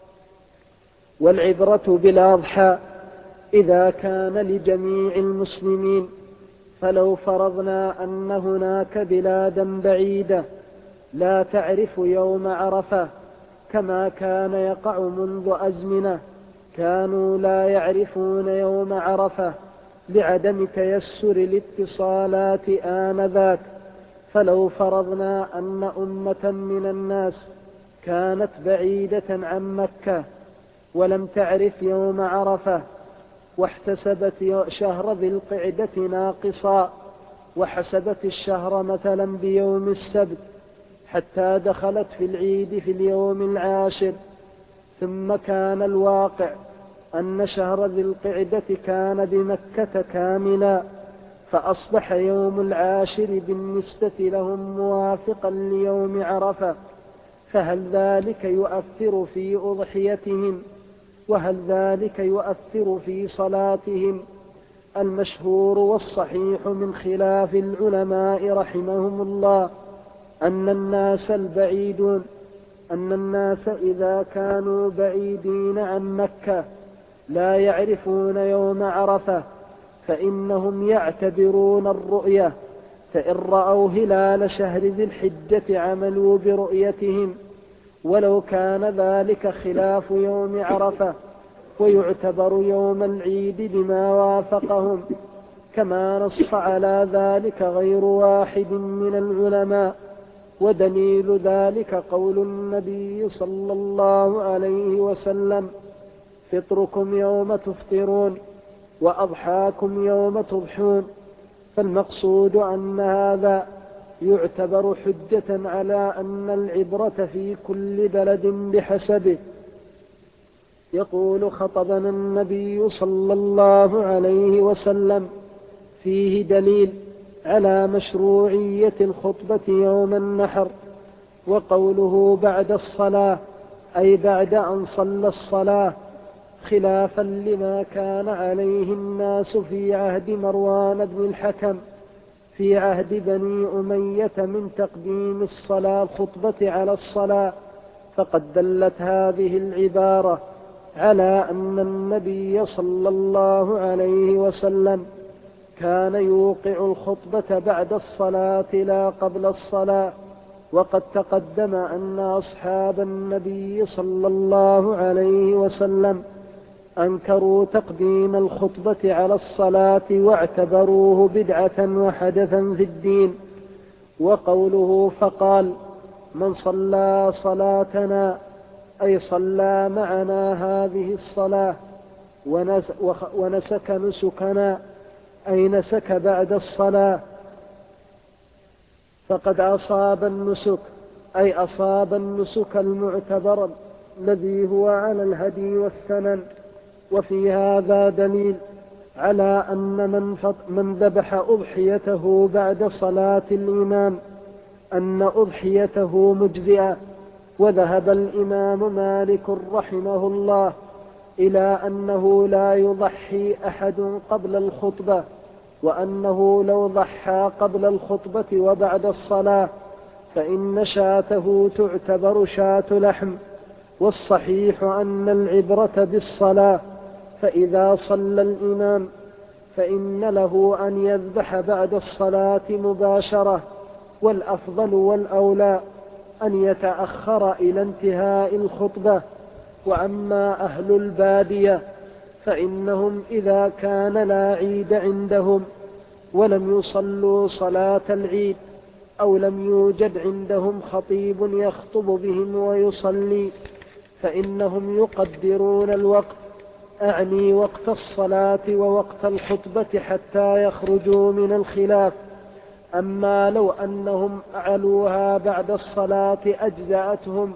والعبرة بالأضحى إذا كان لجميع المسلمين، فلو فرضنا أن هناك بلادا بعيدة لا تعرف يوم عرفة كما كان يقع منذ أزمنة، كانوا لا يعرفون يوم عرفة لعدم تيسر الاتصالات آنذاك. فلو فرضنا أن أمة من الناس كانت بعيدة عن مكة ولم تعرف يوم عرفة واحتسبت شهر ذي القعدة ناقصا وحسبت الشهر مثلا بيوم السبت حتى دخلت في العيد في اليوم العاشر، ثم كان الواقع أن شهر ذي القعدة كان بمكة كاملا، فأصبح يوم العاشر بالنسبة لهم موافقا ليوم عرفة، فهل ذلك يؤثر في أضحيتهم؟ وهل ذلك يؤثر في صلاتهم؟ المشهور والصحيح من خلاف العلماء رحمهم الله أن الناس البعيدون أن الناس إذا كانوا بعيدين عن مكة لا يعرفون يوم عرفة فإنهم يعتبرون الرؤية، فإن رأوا هلال شهر ذي الحجة عملوا برؤيتهم ولو كان ذلك خلاف يوم عرفة، ويعتبر يوم العيد بما وافقهم، كما نص على ذلك غير واحد من العلماء. ودليل ذلك قول النبي صلى الله عليه وسلم: فطركم يوم تفطرون وأضحاكم يوم تضحون. فالمقصود أن هذا يعتبر حجة على أن العبرة في كل بلد بحسبه. يقول: خطبنا النبي صلى الله عليه وسلم، فيه دليل على مشروعية الخطبة يوم النحر. وقوله بعد الصلاة أي بعد أن صلى الصلاة، خلافا لما كان عليه الناس في عهد مروان بن الحكم في عهد بني أمية من تقديم الصلاة الخطبة على الصلاة. فقد دلت هذه العبارة على أن النبي صلى الله عليه وسلم كان يوقع الخطبة بعد الصلاة لا قبل الصلاة، وقد تقدم أن أصحاب النبي صلى الله عليه وسلم أنكروا تقديم الخطبة على الصلاة واعتبروه بدعة وحدثا في الدين. وقوله فقال من صلى صلاتنا أي صلى معنا هذه الصلاة ونسك نسكنا أي نسك بعد الصلاة فقد أصاب النسك أي أصاب النسك المعتبر الذي هو على الهدي والسنن. وفي هذا دليل على أن من, من ذبح أضحيته بعد صلاة الإمام أن أضحيته مجزئة. وذهب الإمام مالك رحمه الله إلى أنه لا يضحي أحد قبل الخطبة، وأنه لو ضحى قبل الخطبة وبعد الصلاة فإن شاته تعتبر شاة لحم. والصحيح أن العبرة بالصلاة، فإذا صلى الإمام فإن له أن يذبح بعد الصلاة مباشرة، والأفضل والأولى أن يتأخر إلى انتهاء الخطبة. وأما أهل البادية فإنهم إذا كان لا عيد عندهم ولم يصلوا صلاة العيد أو لم يوجد عندهم خطيب يخطب بهم ويصلي فإنهم يقدرون الوقت، أعني وقت الصلاة ووقت الخطبة حتى يخرجوا من الخلاف. أما لو أنهم أعلوها بعد الصلاة أجزأتهم،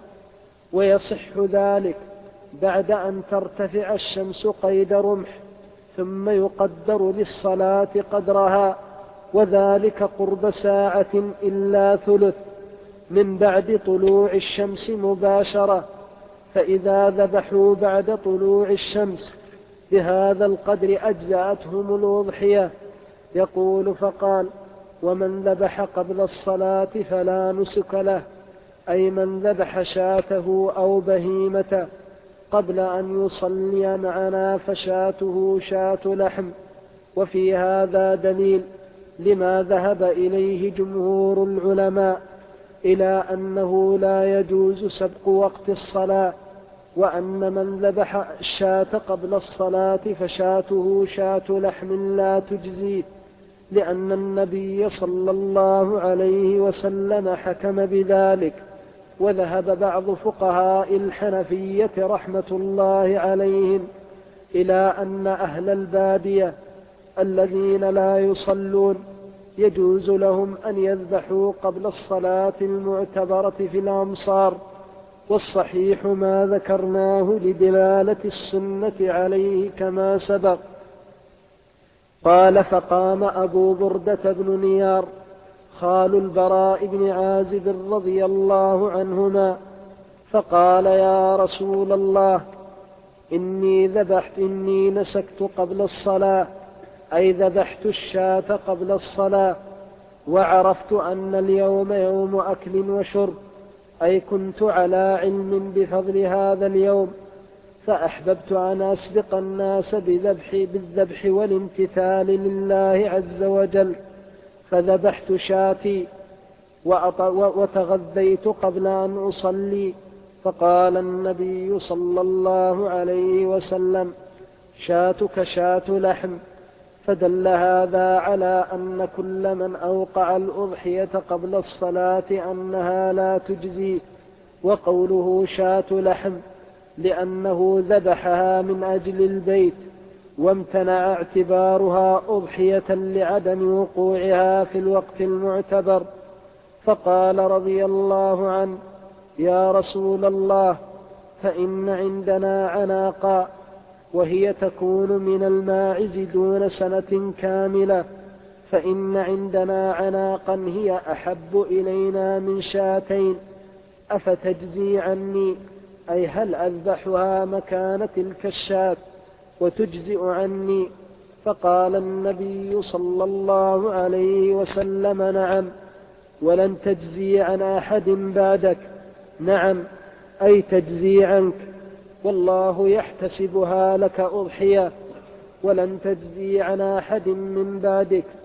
ويصح ذلك بعد أن ترتفع الشمس قيد رمح ثم يقدر للصلاة قدرها، وذلك قرب ساعة إلا ثلث من بعد طلوع الشمس مباشرة. فإذا ذبحوا بعد طلوع الشمس بهذا القدر أجزأتهم الأضحية. يقول فقال ومن ذبح قبل الصلاة فلا نسك له، أي من ذبح شاته أو بهيمته قبل أن يصلي معنا فشاته شاة لحم. وفي هذا دليل لما ذهب إليه جمهور العلماء إلى أنه لا يجوز سبق وقت الصلاة، وأن من ذبح الشاة قبل الصلاة فشاته شاة لحم لا تجزيه، لأن النبي صلى الله عليه وسلم حكم بذلك. وذهب بعض فقهاء الحنفية رحمة الله عليهم إلى أن أهل البادية الذين لا يصلون يجوز لهم أن يذبحوا قبل الصلاة المعتبرة في الأمصار. والصحيح ما ذكرناه لدلالة السنة عليه كما سبق. قال فقام أبو بردة بن نيار خال البراء بن عازب رضي الله عنهما فقال يا رسول الله إني ذبحت إني نسكت قبل الصلاة، أي ذبحت الشاة قبل الصلاة، وعرفت أن اليوم يوم أكل وشرب، أي كنت على علم بفضل هذا اليوم، فأحببت أن أسبق الناس بذبح بالذبح والامتثال لله عز وجل، فذبحت شاتي وتغذيت قبل أن أصلي. فقال النبي صلى الله عليه وسلم شاتك شاة لحم. فدل هذا على أن كل من أوقع الأضحية قبل الصلاة أنها لا تجزي. وقوله شاة لحم لأنه ذبحها من أجل البيت، وامتنع اعتبارها أضحية لعدم وقوعها في الوقت المعتبر. فقال رضي الله عنه يا رسول الله فإن عندنا عناقا وهي تكون من الماعز دون سنة كاملة، فإن عندنا عناقا هي أحب إلينا من شاتين، أفتجزي عني؟ أي هل أذبحها مكان تلك الشاة وتجزئ عني؟ فقال النبي صلى الله عليه وسلم نعم، ولن تجزي عن أحد بعدك. نعم أي تجزي عنك، والله يحتسبها لك أضحية، ولن تجزي عن أحد من بعدك،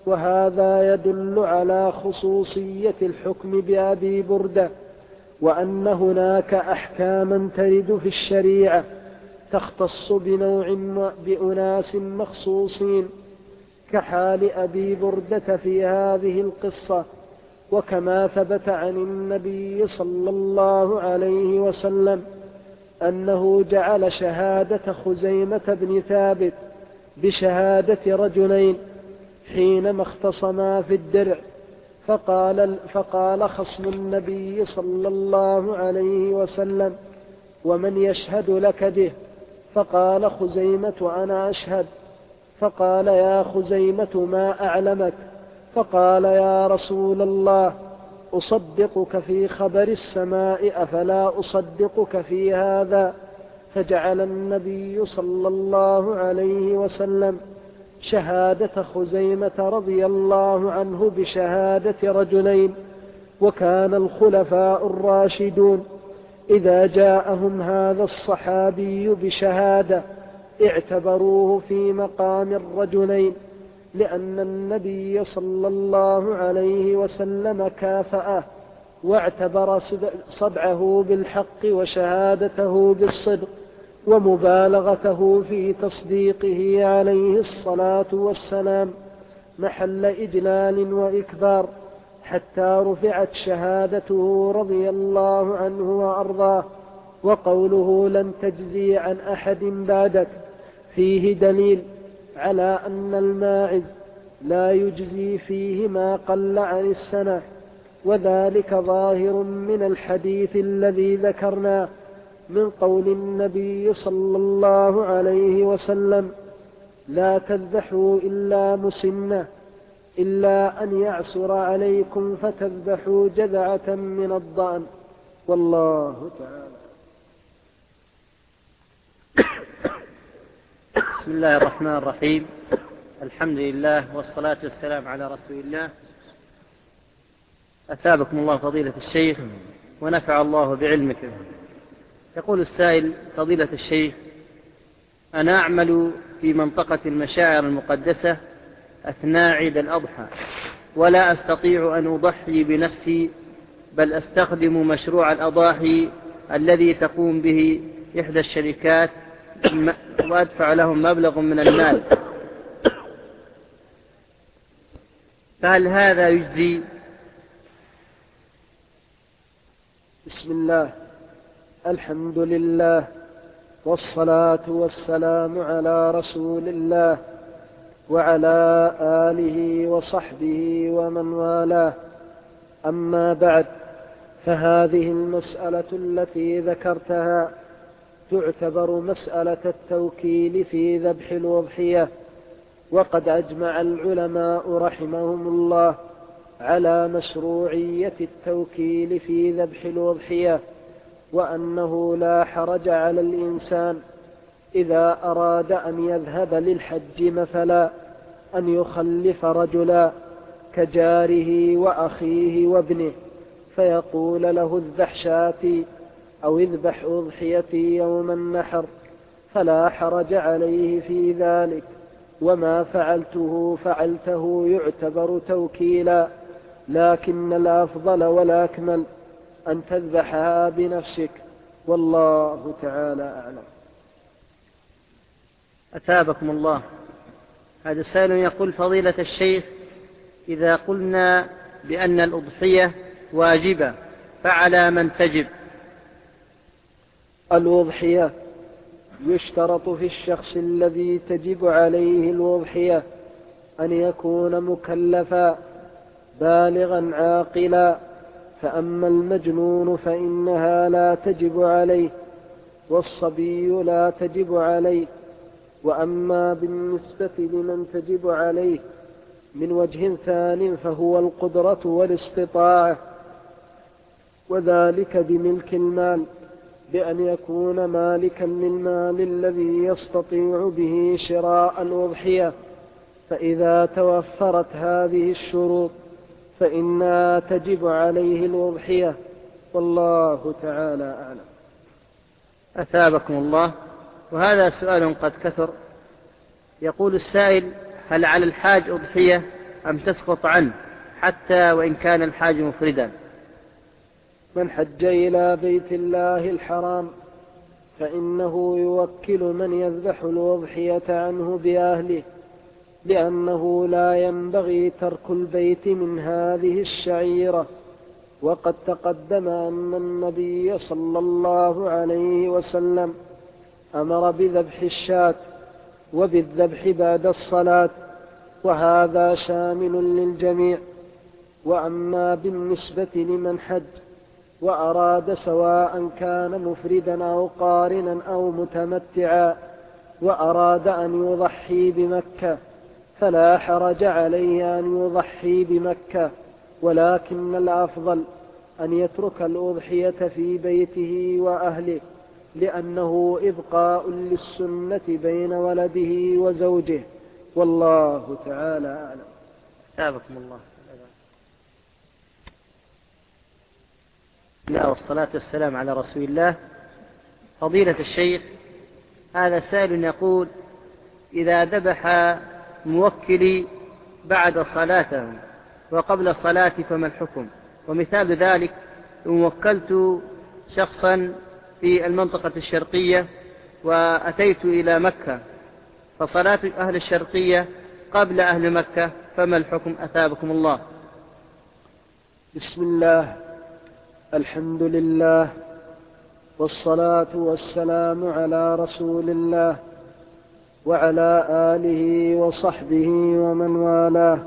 وهذا يدل على خصوصية الحكم بأبي بردة، وأن هناك أحكاما ترد في الشريعة تختص بنوع بأناس مخصوصين كحال أبي بردة في هذه القصة. وكما ثبت عن النبي صلى الله عليه وسلم أنه جعل شهادة خزيمة بن ثابت بشهادة رجلين حينما اختصما في الدرع، فقال, فقال خصم النبي صلى الله عليه وسلم: ومن يشهد لك به؟ فقال خزيمة: أنا أشهد. فقال: يا خزيمة ما أعلمك؟ فقال: يا رسول الله، أصدقك في خبر السماء أفلا أصدقك في هذا؟ فجعل النبي صلى الله عليه وسلم شهادة خزيمة رضي الله عنه بشهادة رجلين. وكان الخلفاء الراشدون إذا جاءهم هذا الصحابي بشهادة اعتبروه في مقام الرجلين، لأن النبي صلى الله عليه وسلم كافأه واعتبر صدعه بالحق وشهادته بالصدق ومبالغته في تصديقه عليه الصلاة والسلام محل إجلال وإكبار، حتى رفعت شهادته رضي الله عنه وأرضاه. وقوله لن تجزي عن أحد بعدك فيه دليل على أن الماعز لا يجزي فيه ما قل عن السنة، وذلك ظاهر من الحديث الذي ذكرناه من قول النبي صلى الله عليه وسلم: لا تذبحوا إلا مسنة، إلا أن يعسر عليكم فتذبحوا جذعة من الضأن. والله تعالى. بسم الله الرحمن الرحيم. الحمد لله والصلاة والسلام على رسول الله. أثابكم الله فضيلة الشيخ ونفع الله بعلمك. يقول السائل: فضيلة الشيخ، أنا أعمل في منطقة المشاعر المقدسة أثناء عيد الأضحى، ولا أستطيع أن أضحي بنفسي، بل أستخدم مشروع الأضاحي الذي تقوم به إحدى الشركات وأدفع لهم مبلغ من المال، فهل هذا يجزي؟ بسم الله، الحمد لله، والصلاة والسلام على رسول الله وعلى آله وصحبه ومن والاه. أما بعد، فهذه المسألة التي ذكرتها تعتبر مسألة التوكيل في ذبح الأضحية، وقد أجمع العلماء رحمهم الله على مشروعية التوكيل في ذبح الأضحية، وأنه لا حرج على الإنسان إذا أراد أن يذهب للحج مثلا أن يخلف رجلا كجاره وأخيه وابنه، فيقول له: اذبح شاتي أو اذبح أضحيتي يوم النحر، فلا حرج عليه في ذلك، وما فعلته فعلته يعتبر توكيلا، لكن الأفضل والأكمل أن تذبحها بنفسك، والله تعالى أعلم. أثابكم الله. هذا السائل يقول: فضيلة الشيخ، إذا قلنا بأن الأضحية واجبة فعلى من تجب؟ الأضحية يشترط في الشخص الذي تجب عليه الأضحية أن يكون مكلفا بالغا عاقلا، فأما المجنون فإنها لا تجب عليه، والصبي لا تجب عليه. وأما بالنسبة لمن تجب عليه من وجه ثانٍ فهو القدرة والاستطاعة، وذلك بملك المال، بأن يكون مالكا للمال الذي يستطيع به شراء الأضحية، فإذا توفرت هذه الشروط فإنها تجب عليه الأضحية، والله تعالى أعلم. أثابكم الله. وهذا سؤال قد كثر. يقول السائل: هل على الحاج أضحية أم تسقط عنه حتى وإن كان الحاج مفردا؟ من حج إلى بيت الله الحرام فإنه يوكل من يذبح الأضحية عنه بأهله، لأنه لا ينبغي ترك البيت من هذه الشعيرة. وقد تقدم أن النبي صلى الله عليه وسلم أمر بذبح الشاة وبالذبح بعد الصلاة، وهذا شامل للجميع. وأما بالنسبة لمن حج وأراد سواء كان مفردا أو قارنا أو متمتعا وأراد أن يضحي بمكة فلا حرج عليه أن يضحي بمكة، ولكن الأفضل أن يترك الأضحية في بيته وأهله، لأنه إبقاء للسنة بين ولده وزوجه، والله تعالى أعلم. أثابكم الله. لا والصلاة والسلام على رسول الله. فضيلة الشيخ، هذا سائل يقول: إذا ذبح موكلي بعد صلاته وقبل الصلاة فما الحكم؟ ومثال ذلك: إن وكلت شخصا في المنطقة الشرقية وأتيت إلى مكة فصلاة أهل الشرقية قبل أهل مكة، فما الحكم؟ أثابكم الله. بسم الله، الحمد لله، والصلاة والسلام على رسول الله وعلى آله وصحبه ومن والاه.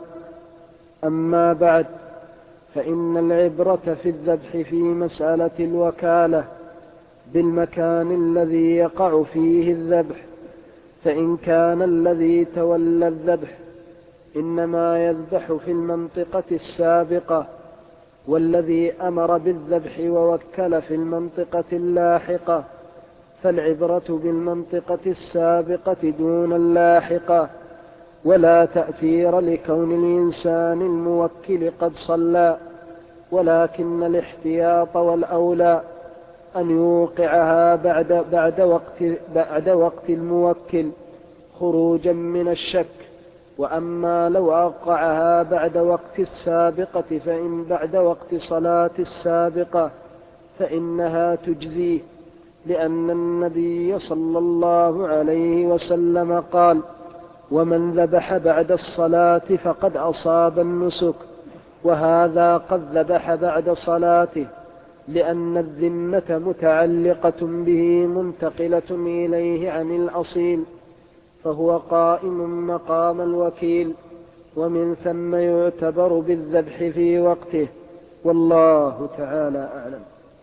أما بعد، فإن العبرة في الذبح في مسألة الوكالة بالمكان الذي يقع فيه الذبح، فإن كان الذي تولى الذبح إنما يذبح في المنطقة السابقة، والذي أمر بالذبح ووكل في المنطقة اللاحقة، فالعبرة بالمنطقة السابقة دون اللاحقة، ولا تأثير لكون الإنسان الموكل قد صلى، ولكن الاحتياط والأولى أن يوقعها بعد, بعد, وقت, بعد وقت الموكل خروجا من الشك. وأما لو أوقعها بعد وقت السابقة فإن بعد وقت صلاة السابقة فإنها تجزيه، لأن النبي صلى الله عليه وسلم قال: ومن ذبح بعد الصلاة فقد أصاب النسك، وهذا قد ذبح بعد صلاته، لأن الذمة متعلقة به منتقلة إليه عن الأصيل، فهو قائم مقام الوكيل، ومن ثم يعتبر بالذبح في وقته، والله تعالى أعلم.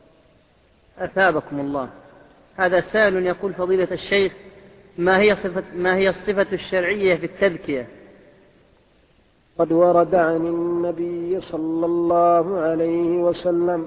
أثابكم الله. هذا سائل يقول: فضيلة الشيخ، ما هي صفة, ما هي الصفة الشرعية في التذكية؟ قد ورد عن النبي صلى الله عليه وسلم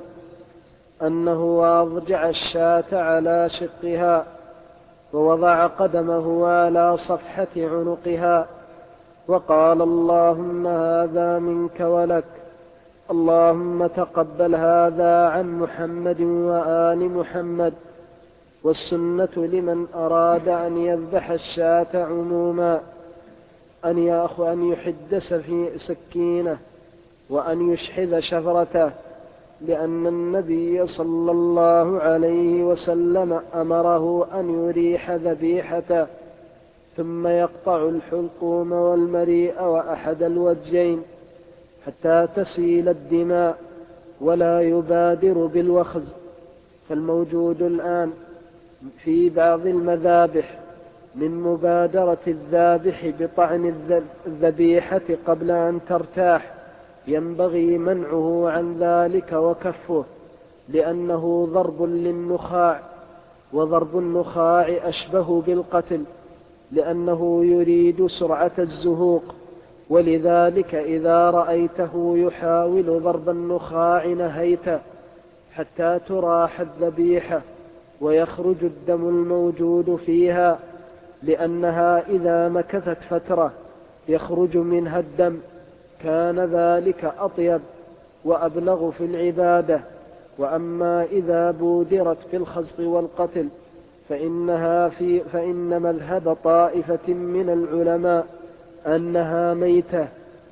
أنه أضجع الشاة على شقها ووضع قدمه على صفحة عنقها وقال: اللهم هذا منك ولك، اللهم تقبل هذا عن محمد وآل محمد. والسنة لمن أراد أن يذبح الشاة عموما أن يأخذ أن يحد سكينه وأن يشحذ شفرته، لأن النبي صلى الله عليه وسلم أمره أن يريح ذبيحته، ثم يقطع الحلقوم والمريء وأحد الوجهين حتى تسيل الدماء، ولا يبادر بالوخز. فالموجود الآن في بعض المذابح من مبادرة الذابح بطعن الذبيحة قبل أن ترتاح، ينبغي منعه عن ذلك وكفه، لأنه ضرب للنخاع، وضرب النخاع أشبه بالقتل، لأنه يريد سرعة الزهوق. ولذلك إذا رأيته يحاول ضرب النخاع نهيته حتى تراح الذبيحة ويخرج الدم الموجود فيها، لأنها إذا مكثت فترة يخرج منها الدم، كان ذلك أطيب وأبلغ في العبادة. وأما إذا بودرت في الخزق والقتل فإنها في فإن مذهب طائفة من العلماء أنها ميتة،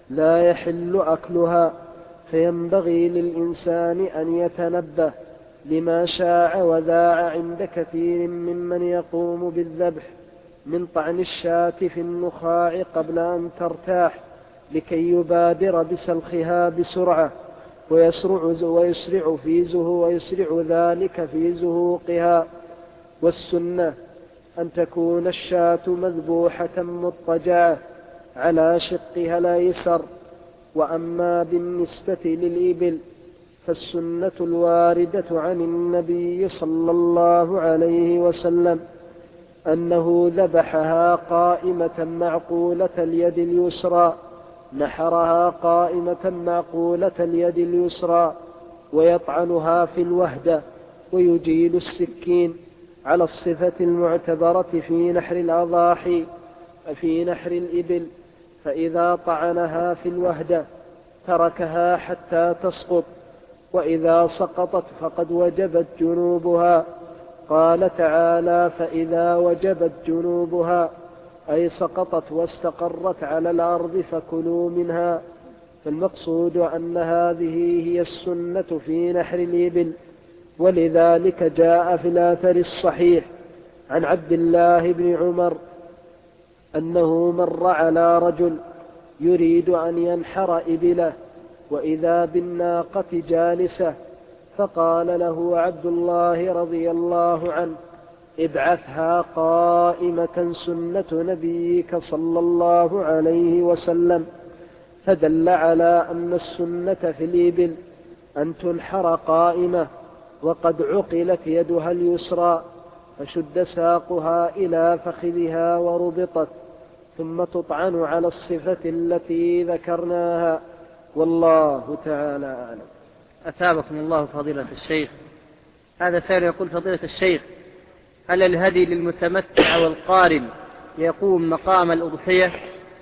لا يحل أكلها، فينبغي للإنسان أن يتنبه لما شاع وذاع عند كثير ممن يقوم بالذبح من طعن الشاة في النخاع قبل أن ترتاح، لكي يبادر بسلخها بسرعة ويسرع, ويسرع في زهو ويسرع ذلك في زهوقها. والسنة أن تكون الشاة مذبوحة مضطجعة على شقها الأيسر. وأما بالنسبة للإبل فالسنة الواردة عن النبي صلى الله عليه وسلم أنه ذبحها قائمة معقولة اليد اليسرى، نحرها قائمة معقولة اليد اليسرى، ويطعنها في الوهدة ويجيل السكين على الصفة المعتبرة في نحر الأضاحي في نحر الإبل. فإذا طعنها في الوهدة تركها حتى تسقط، وإذا سقطت فقد وجبت جنوبها. قال تعالى: فإذا وجبت جنوبها، أي سقطت واستقرت على الأرض فكلوا منها. فالمقصود أن هذه هي السنة في نحر الإبل. ولذلك جاء في الآثر الصحيح عن عبد الله بن عمر أنه مر على رجل يريد أن ينحر إبله، وإذا بالناقة جالسة، فقال له عبد الله رضي الله عنه: ابعثها قائمة سنة نبيك صلى الله عليه وسلم. فدل على أن السنة في الإبل أن تنحر قائمة وقد عقلت يدها اليسرى، فشد ساقها إلى فخذها وربطت، ثم تطعن على الصفة التي ذكرناها. والله تعالى أعلم. أثابكم الله فضيلة الشيخ. هذا سائل يقول: فضيلة الشيخ، هل الهدي للمتمتع والقارن يقوم مقام الأضحية؟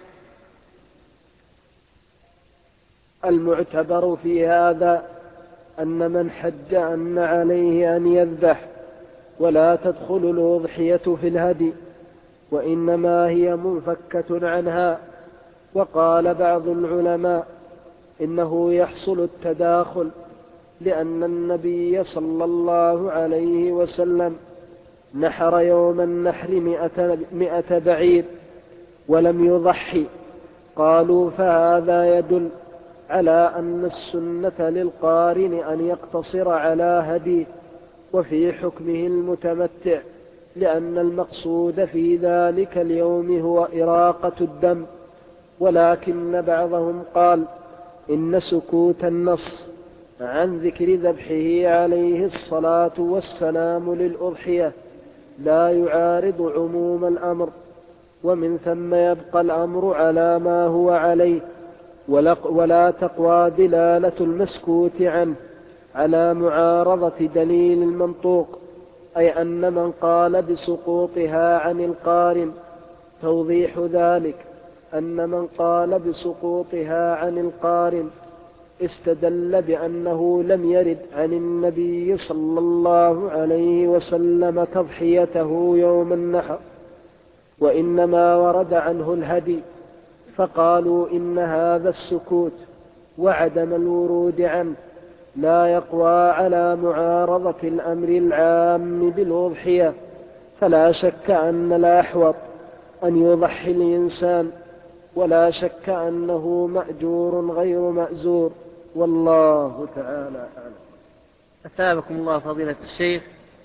المعتبر في هذا أن من حج أن عليه أن يذبح، ولا تدخل الأضحية في الهدي، وإنما هي منفكة عنها. وقال بعض العلماء إنه يحصل التداخل، لأن النبي صلى الله عليه وسلم نحر يوم النحر مئة, مئة بعير ولم يضحي. قالوا: فهذا يدل على أن السنة للقارن أن يقتصر على هديه وفي حكمه المتمتع، لأن المقصود في ذلك اليوم هو إراقة الدم. ولكن بعضهم قال إن سكوت النص عن ذكر ذبحه عليه الصلاة والسلام للأضحية لا يعارض عموم الأمر، ومن ثم يبقى الأمر على ما هو عليه، ولا تقوى دلالة المسكوت عنه على معارضة دليل المنطوق، أي أن من قال بسقوطها عن القارن. توضيح ذلك أن من قال بسقوطها عن القارن استدل بأنه لم يرد عن النبي صلى الله عليه وسلم تضحيته يوم النحر، وإنما ورد عنه الهدي، فقالوا إن هذا السكوت وعدم الورود عنه لا يقوى على معارضة الأمر العام بالأضحية. فلا شك أن الأحوط أن يضحي الإنسان، ولا شك أنه مأجور غير مأزور. والله تعالى أعلم. أثابكم الله فضيلة الشيخ.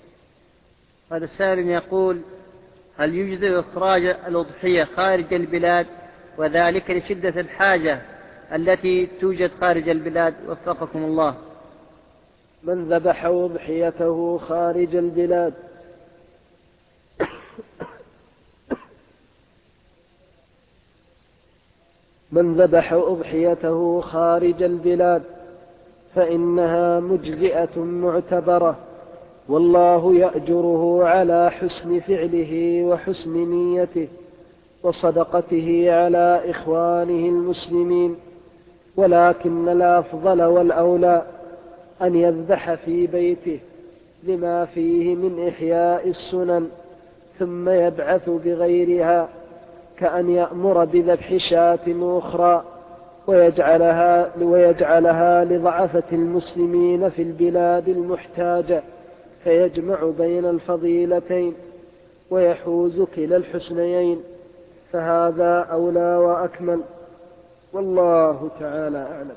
هذا السائل يقول: هل يجزئ إخراج الأضحية خارج البلاد، وذلك لشدة الحاجة التي توجد خارج البلاد؟ وفقكم الله. من ذبح أضحيته خارج البلاد من ذبح أضحيته خارج البلاد فإنها مجزئة معتبرة، والله يأجره على حسن فعله وحسن نيته وصدقته على إخوانه المسلمين. ولكن الأفضل والأولى أن يذبح في بيته لما فيه من إحياء السنن، ثم يبعث بغيرها، كأن يأمر بذبح شاة أخرى ويجعلها, ويجعلها لضعفة المسلمين في البلاد المحتاجة، فيجمع بين الفضيلتين ويحوز كلا الحسنيين، فهذا أولى وأكمل، والله تعالى أعلم.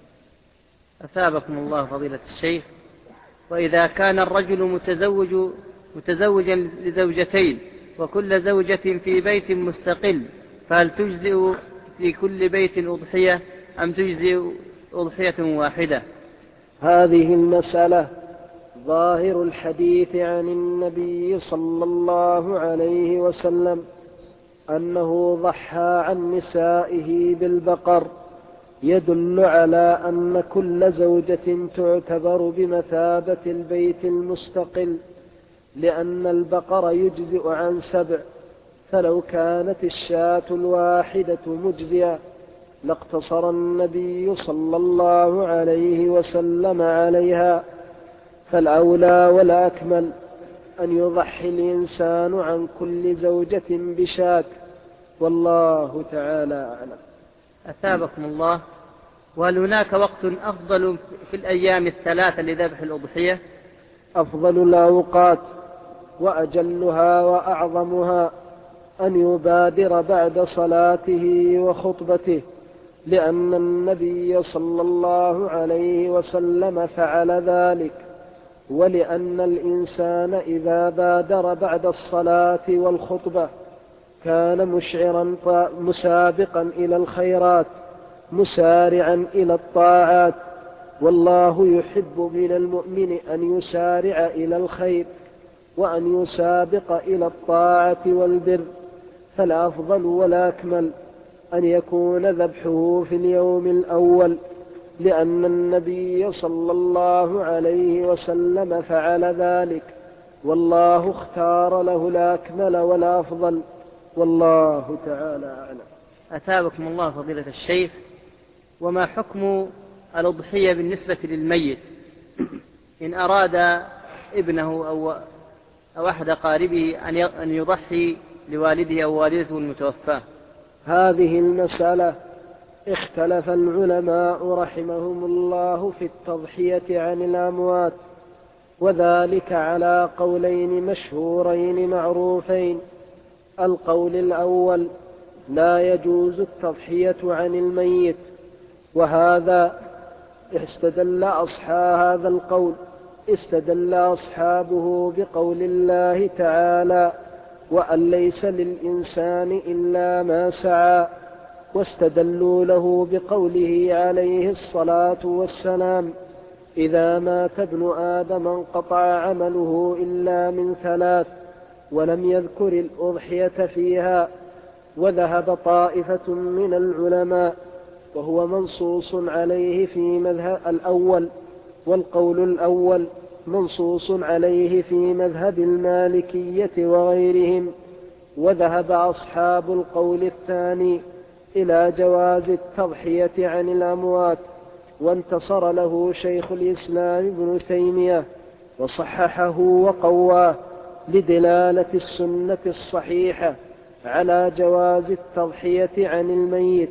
أثابكم الله فضيلة الشيخ. وإذا كان الرجل متزوج متزوجا لزوجتين وكل زوجة في بيت مستقل، فهل تجزئ في كل بيت أضحية أم تجزئ أضحية واحدة؟ هذه المسألة ظاهر الحديث عن النبي صلى الله عليه وسلم أنه ضحى عن نسائه بالبقر، يدل على أن كل زوجة تعتبر بمثابة البيت المستقل، لأن البقر يجزئ عن سبع، فلو كانت الشاة الواحدة مجزئة لاقتصر النبي صلى الله عليه وسلم عليها، فالأولى والأكمل أن يضحي الإنسان عن كل زوجة بشاة، والله تعالى أعلم. أثابكم الله. وهل هناك وقت أفضل في الأيام الثلاثة لذبح الأضحية؟ أفضل الأوقات وأجلها وأعظمها أن يبادر بعد صلاته وخطبته، لأن النبي صلى الله عليه وسلم فعل ذلك، ولأن الإنسان إذا بادر بعد الصلاة والخطبة كان مشعرا مسابقا إلى الخيرات مسارعا إلى الطاعات، والله يحب من المؤمن أن يسارع إلى الخير وأن يسابق إلى الطاعة والبر، فالأفضل والأكمل أن يكون ذبحه في اليوم الأول، لأن النبي صلى الله عليه وسلم فعل ذلك، والله اختار له الأكمل والأفضل، والله تعالى أعلم. أثابكم الله فضيلة الشيخ. وما حكم الأضحية بالنسبة للميت إن أراد ابنه أو أو أحد قاربه أن يضحي لوالده أو والدته المتوفاة؟ هذه المسألة اختلف العلماء رحمهم الله في التضحية عن الأموات، وذلك على قولين مشهورين معروفين. القول الأول: لا يجوز التضحية عن الميت، وهذا استدل أصحاب هذا القول استدل أصحابه بقول الله تعالى: وأن ليس للإنسان إلا ما سعى، واستدلوا له بقوله عليه الصلاة والسلام: إذا مات ابن آدم انقطع عمله إلا من ثلاث، ولم يذكر الأضحية فيها. وذهب طائفة من العلماء وهو منصوص عليه في مذهب الأول، والقول الأول منصوص عليه في مذهب المالكية وغيرهم. وذهب أصحاب القول الثاني إلى جواز التضحية عن الأموات، وانتصر له شيخ الإسلام ابن تيمية وصححه وقواه لدلالة السنة الصحيحة على جواز التضحية عن الميت،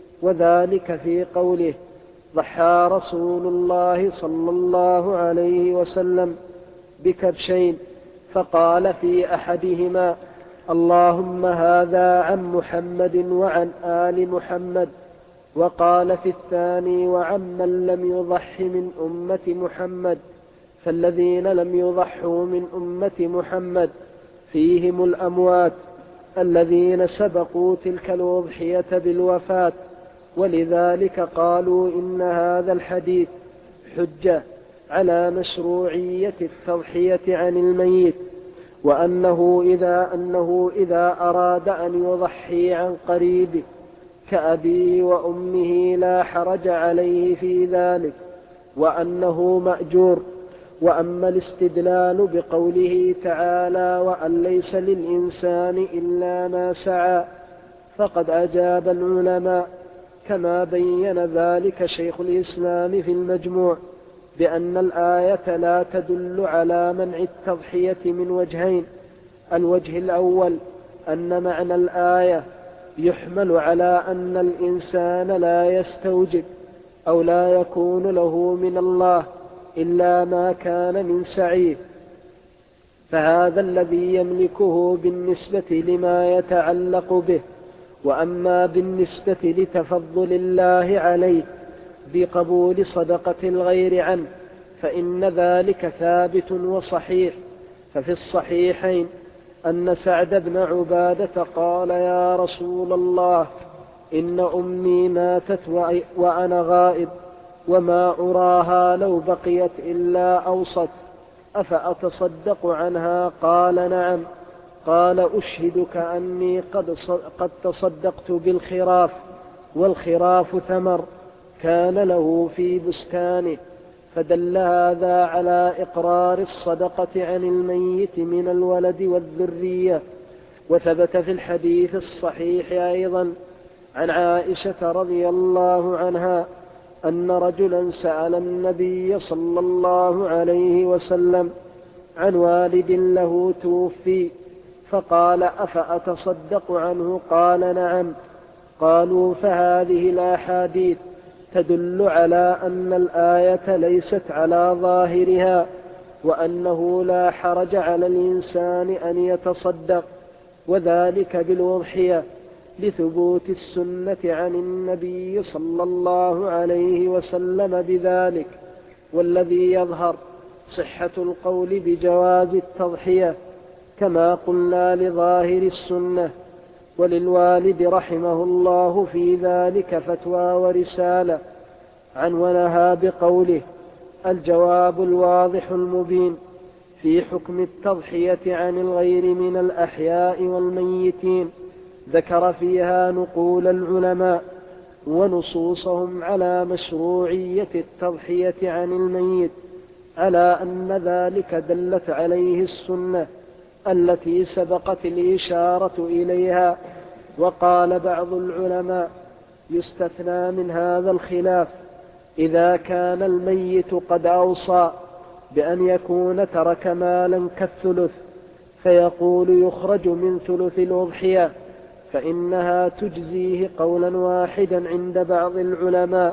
وذلك في قوله: ضحى رسول الله صلى الله عليه وسلم بكبشين، فقال في أحدهما: اللهم هذا عن محمد وعن آل محمد، وقال في الثاني: وعمن لم يضح من أمة محمد، فالذين لم يضحوا من أمة محمد فيهم الأموات الذين سبقوا تلك الأضحية بالوفاة. ولذلك قالوا إن هذا الحديث حجة على مشروعية التضحية عن الميت، وأنه إذا, أنه إذا أراد أن يضحي عن قريبه كأبيه وأمه لا حرج عليه في ذلك، وأنه مأجور. وأما الاستدلال بقوله تعالى: وأن ليس للإنسان إلا ما سعى، فقد أجاب العلماء كما بين ذلك شيخ الإسلام في المجموع بأن الآية لا تدل على منع التضحية من وجهين: الوجه الأول أن معنى الآية يحمل على أن الإنسان لا يستوجب أو لا يكون له من الله إلا ما كان من سعيه، فهذا الذي يملكه بالنسبة لما يتعلق به. وأما بالنسبة لتفضل الله عليه بقبول صدقة الغير عنه فإن ذلك ثابت وصحيح. ففي الصحيحين أن سعد بن عبادة قال: يا رسول الله، إن أمي ماتت وأنا غائب، وما أراها لو بقيت إلا أوصت، أفأتصدق عنها؟ قال: نعم. قال: أشهدك أني قد قد تصدقت بالخراف، والخراف ثمر كان له في بستانه. فدل هذا على إقرار الصدقة عن الميت من الولد والذرية. وثبت في الحديث الصحيح أيضا عن عائشة رضي الله عنها أن رجلا سأل النبي صلى الله عليه وسلم عن والد له توفي، فقال: أفأتصدق عنه؟ قال: نعم. قالوا: فهذه الأحاديث تدل على أن الآية ليست على ظاهرها، وأنه لا حرج على الإنسان أن يتصدق، وذلك بالأضحية، لثبوت السنة عن النبي صلى الله عليه وسلم بذلك. والذي يظهر صحة القول بجواز التضحية كما قلنا لظاهر السنة. وللوالد رحمه الله في ذلك فتوى ورسالة عن ونهى بقوله: الجواب الواضح المبين في حكم التضحية عن الغير من الأحياء والميتين. ذكر فيها نقول العلماء ونصوصهم على مشروعية التضحية عن الميت، على أن ذلك دلت عليه السنة التي سبقت الإشارة إليها. وقال بعض العلماء: يستثنى من هذا الخلاف إذا كان الميت قد أوصى بأن يكون ترك مالا كالثلث، فيقول يخرج من ثلث الأضحية، فإنها تجزيه قولا واحدا عند بعض العلماء،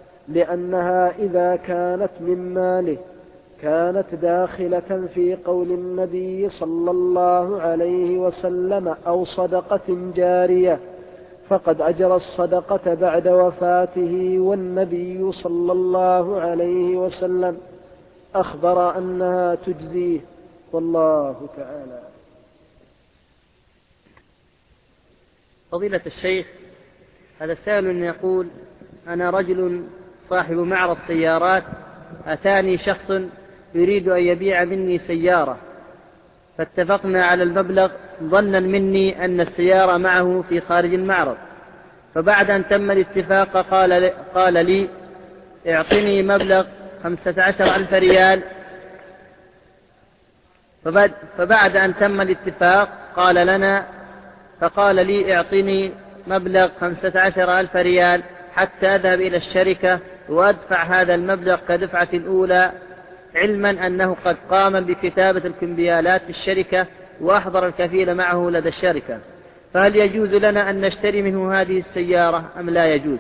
لأنها إذا كانت من ماله كانت داخلة في قول النبي صلى الله عليه وسلم: أو صدقة جارية، فقد أجرى الصدقة بعد وفاته، والنبي صلى الله عليه وسلم أخبر أنها تجزيه، والله تعالى. فضيلة الشيخ، هذا سائل يقول: أنا رجل صاحب معرض سيارات، أتاني شخص يريد أن يبيع مني سيارة، فاتفقنا على المبلغ ظنا مني أن السيارة معه في خارج المعرض، فبعد أن تم الاتفاق قال, قال لي: اعطني مبلغ خمسة عشر ألف ريال. فبعد أن تم الاتفاق قال لنا فقال لي: اعطني مبلغ خمسة عشر ألف ريال حتى أذهب إلى الشركة وأدفع هذا المبلغ كدفعة الأولى، علما أنه قد قام بكتابة الكمبيالات في الشركة وأحضر الكفيل معه لدى الشركة، فهل يجوز لنا أن نشتري منه هذه السيارة أم لا يجوز؟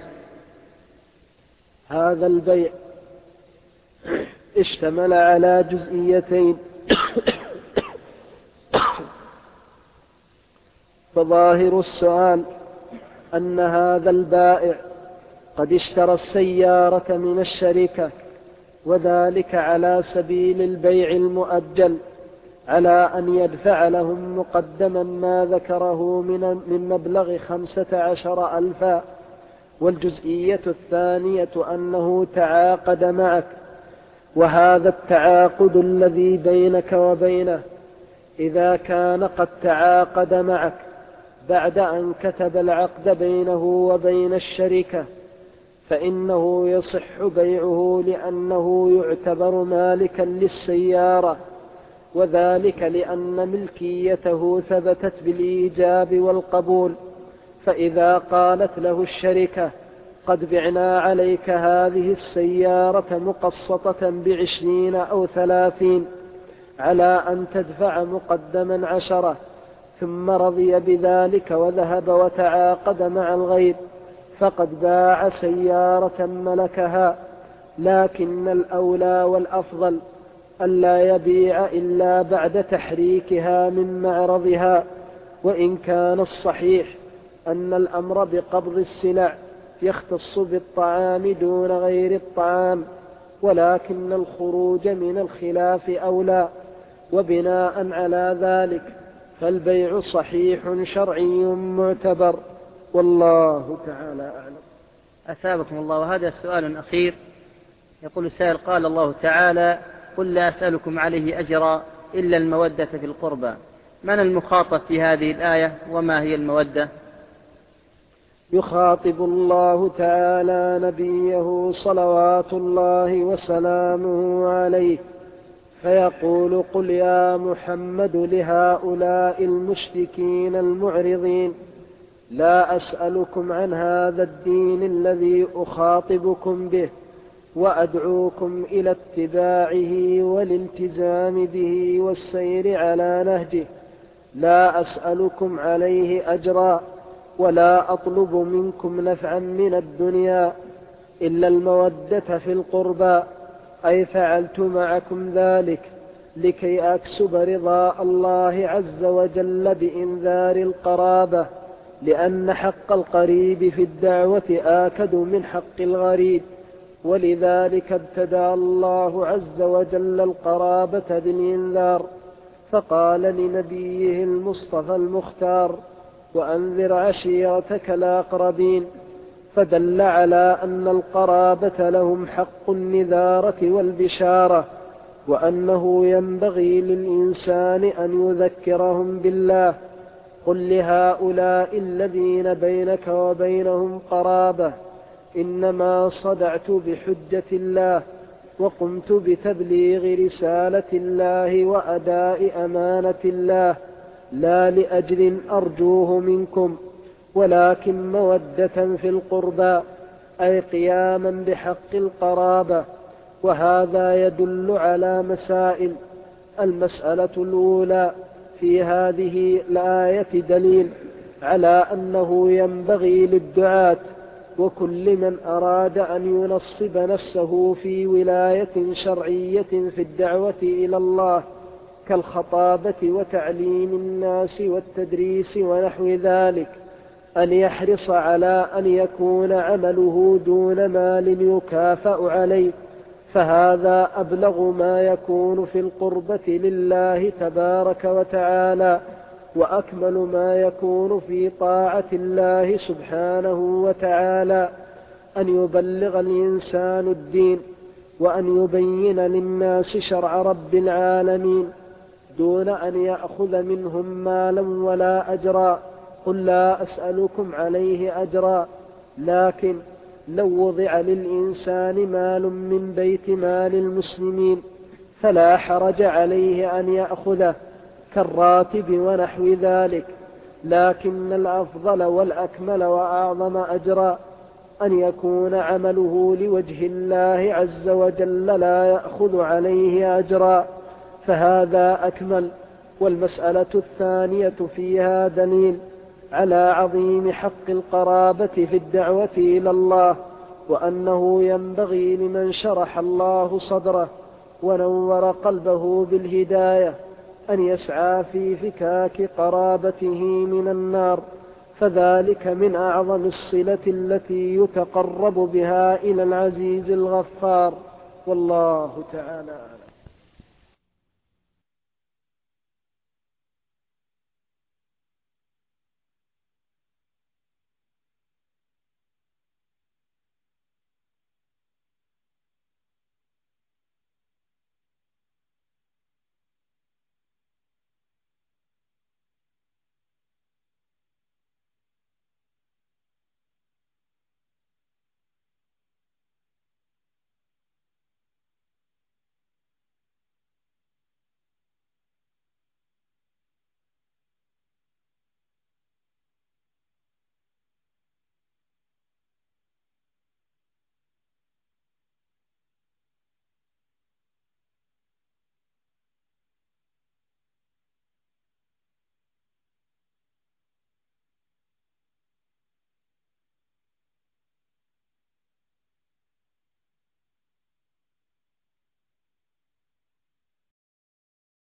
هذا البيع اشتمل على جزئيتين، فظاهر السؤال أن هذا البائع قد اشترى السيارة من الشركة، وذلك على سبيل البيع المؤجل، على أن يدفع لهم مقدما ما ذكره من مبلغ خمسة عشر ألفا. والجزئية الثانية أنه تعاقد معك، وهذا التعاقد الذي بينك وبينه إذا كان قد تعاقد معك بعد أن كتب العقد بينه وبين الشركة فإنه يصح بيعه، لأنه يعتبر مالكا للسيارة، وذلك لأن ملكيته ثبتت بالإيجاب والقبول. فإذا قالت له الشركة: قد بعنا عليك هذه السيارة مقسطة بعشرين أو ثلاثين على أن تدفع مقدما عشرة، ثم رضي بذلك وذهب وتعاقد مع الغير فقد باع سيارة ملكها، لكن الأولى والأفضل ألا يبيع إلا بعد تحريكها من معرضها. وإن كان الصحيح أن الأمر بقبض السلع يختص بالطعام دون غير الطعام، ولكن الخروج من الخلاف أولى. وبناء على ذلك فالبيع صحيح شرعي معتبر، والله تعالى أعلم. أثابكم الله. وهذا سؤال أخير، يقول السائل: قال الله تعالى: قل لا أسألكم عليه أجرا إلا المودة في القربى. من المخاطب في هذه الآية وما هي المودة؟ يخاطب الله تعالى نبيه صلوات الله وسلامه عليه فيقول: قل يا محمد لهؤلاء المشركين المعرضين: لا أسألكم عن هذا الدين الذي أخاطبكم به وأدعوكم إلى اتباعه والالتزام به والسير على نهجه، لا أسألكم عليه أجرا ولا أطلب منكم نفعا من الدنيا إلا المودة في القربى، أي فعلت معكم ذلك لكي أكسب رضا الله عز وجل بإنذار القرابة، لأن حق القريب في الدعوة آكد من حق الغريب، ولذلك ابتدأ الله عز وجل القرابة بالإنذار، فقال لنبيه المصطفى المختار: وأنذر عشيرتك الأقربين، فدل على أن القرابة لهم حق النذارة والبشارة، وأنه ينبغي للإنسان أن يذكرهم بالله. قل لهؤلاء الذين بينك وبينهم قرابة إنما صدعت بحجة الله وقمت بتبليغ رسالة الله وأداء أمانة الله، لا لأجل أرجوه منكم ولكن مودة في القربى، أي قياما بحق القرابة. وهذا يدل على مسائل. المسألة الأولى: في هذه الآية دليل على أنه ينبغي للدعاة وكل من أراد أن ينصب نفسه في ولاية شرعية في الدعوة إلى الله كالخطابة وتعليم الناس والتدريس ونحو ذلك أن يحرص على أن يكون عمله دون مال يكافأ عليه، فهذا أبلغ ما يكون في القربة لله تبارك وتعالى، وأكمل ما يكون في طاعة الله سبحانه وتعالى، أن يبلغ الإنسان الدين وأن يبين للناس شرع رب العالمين دون أن يأخذ منهم مالا ولا أجرا. قل لا أسألكم عليه أجرا، لكن لو وضع للإنسان مال من بيت مال المسلمين فلا حرج عليه أن يأخذه كالراتب ونحو ذلك، لكن الأفضل والأكمل وأعظم أجرا أن يكون عمله لوجه الله عز وجل لا يأخذ عليه أجرا، فهذا أكمل. والمسألة الثانية فيها دليل على عظيم حق القرابة في الدعوة إلى الله، وأنه ينبغي لمن شرح الله صدره ونور قلبه بالهداية أن يسعى في فكاك قرابته من النار، فذلك من أعظم الصلة التي يتقرب بها إلى العزيز الغفار، والله تعالى أعلم.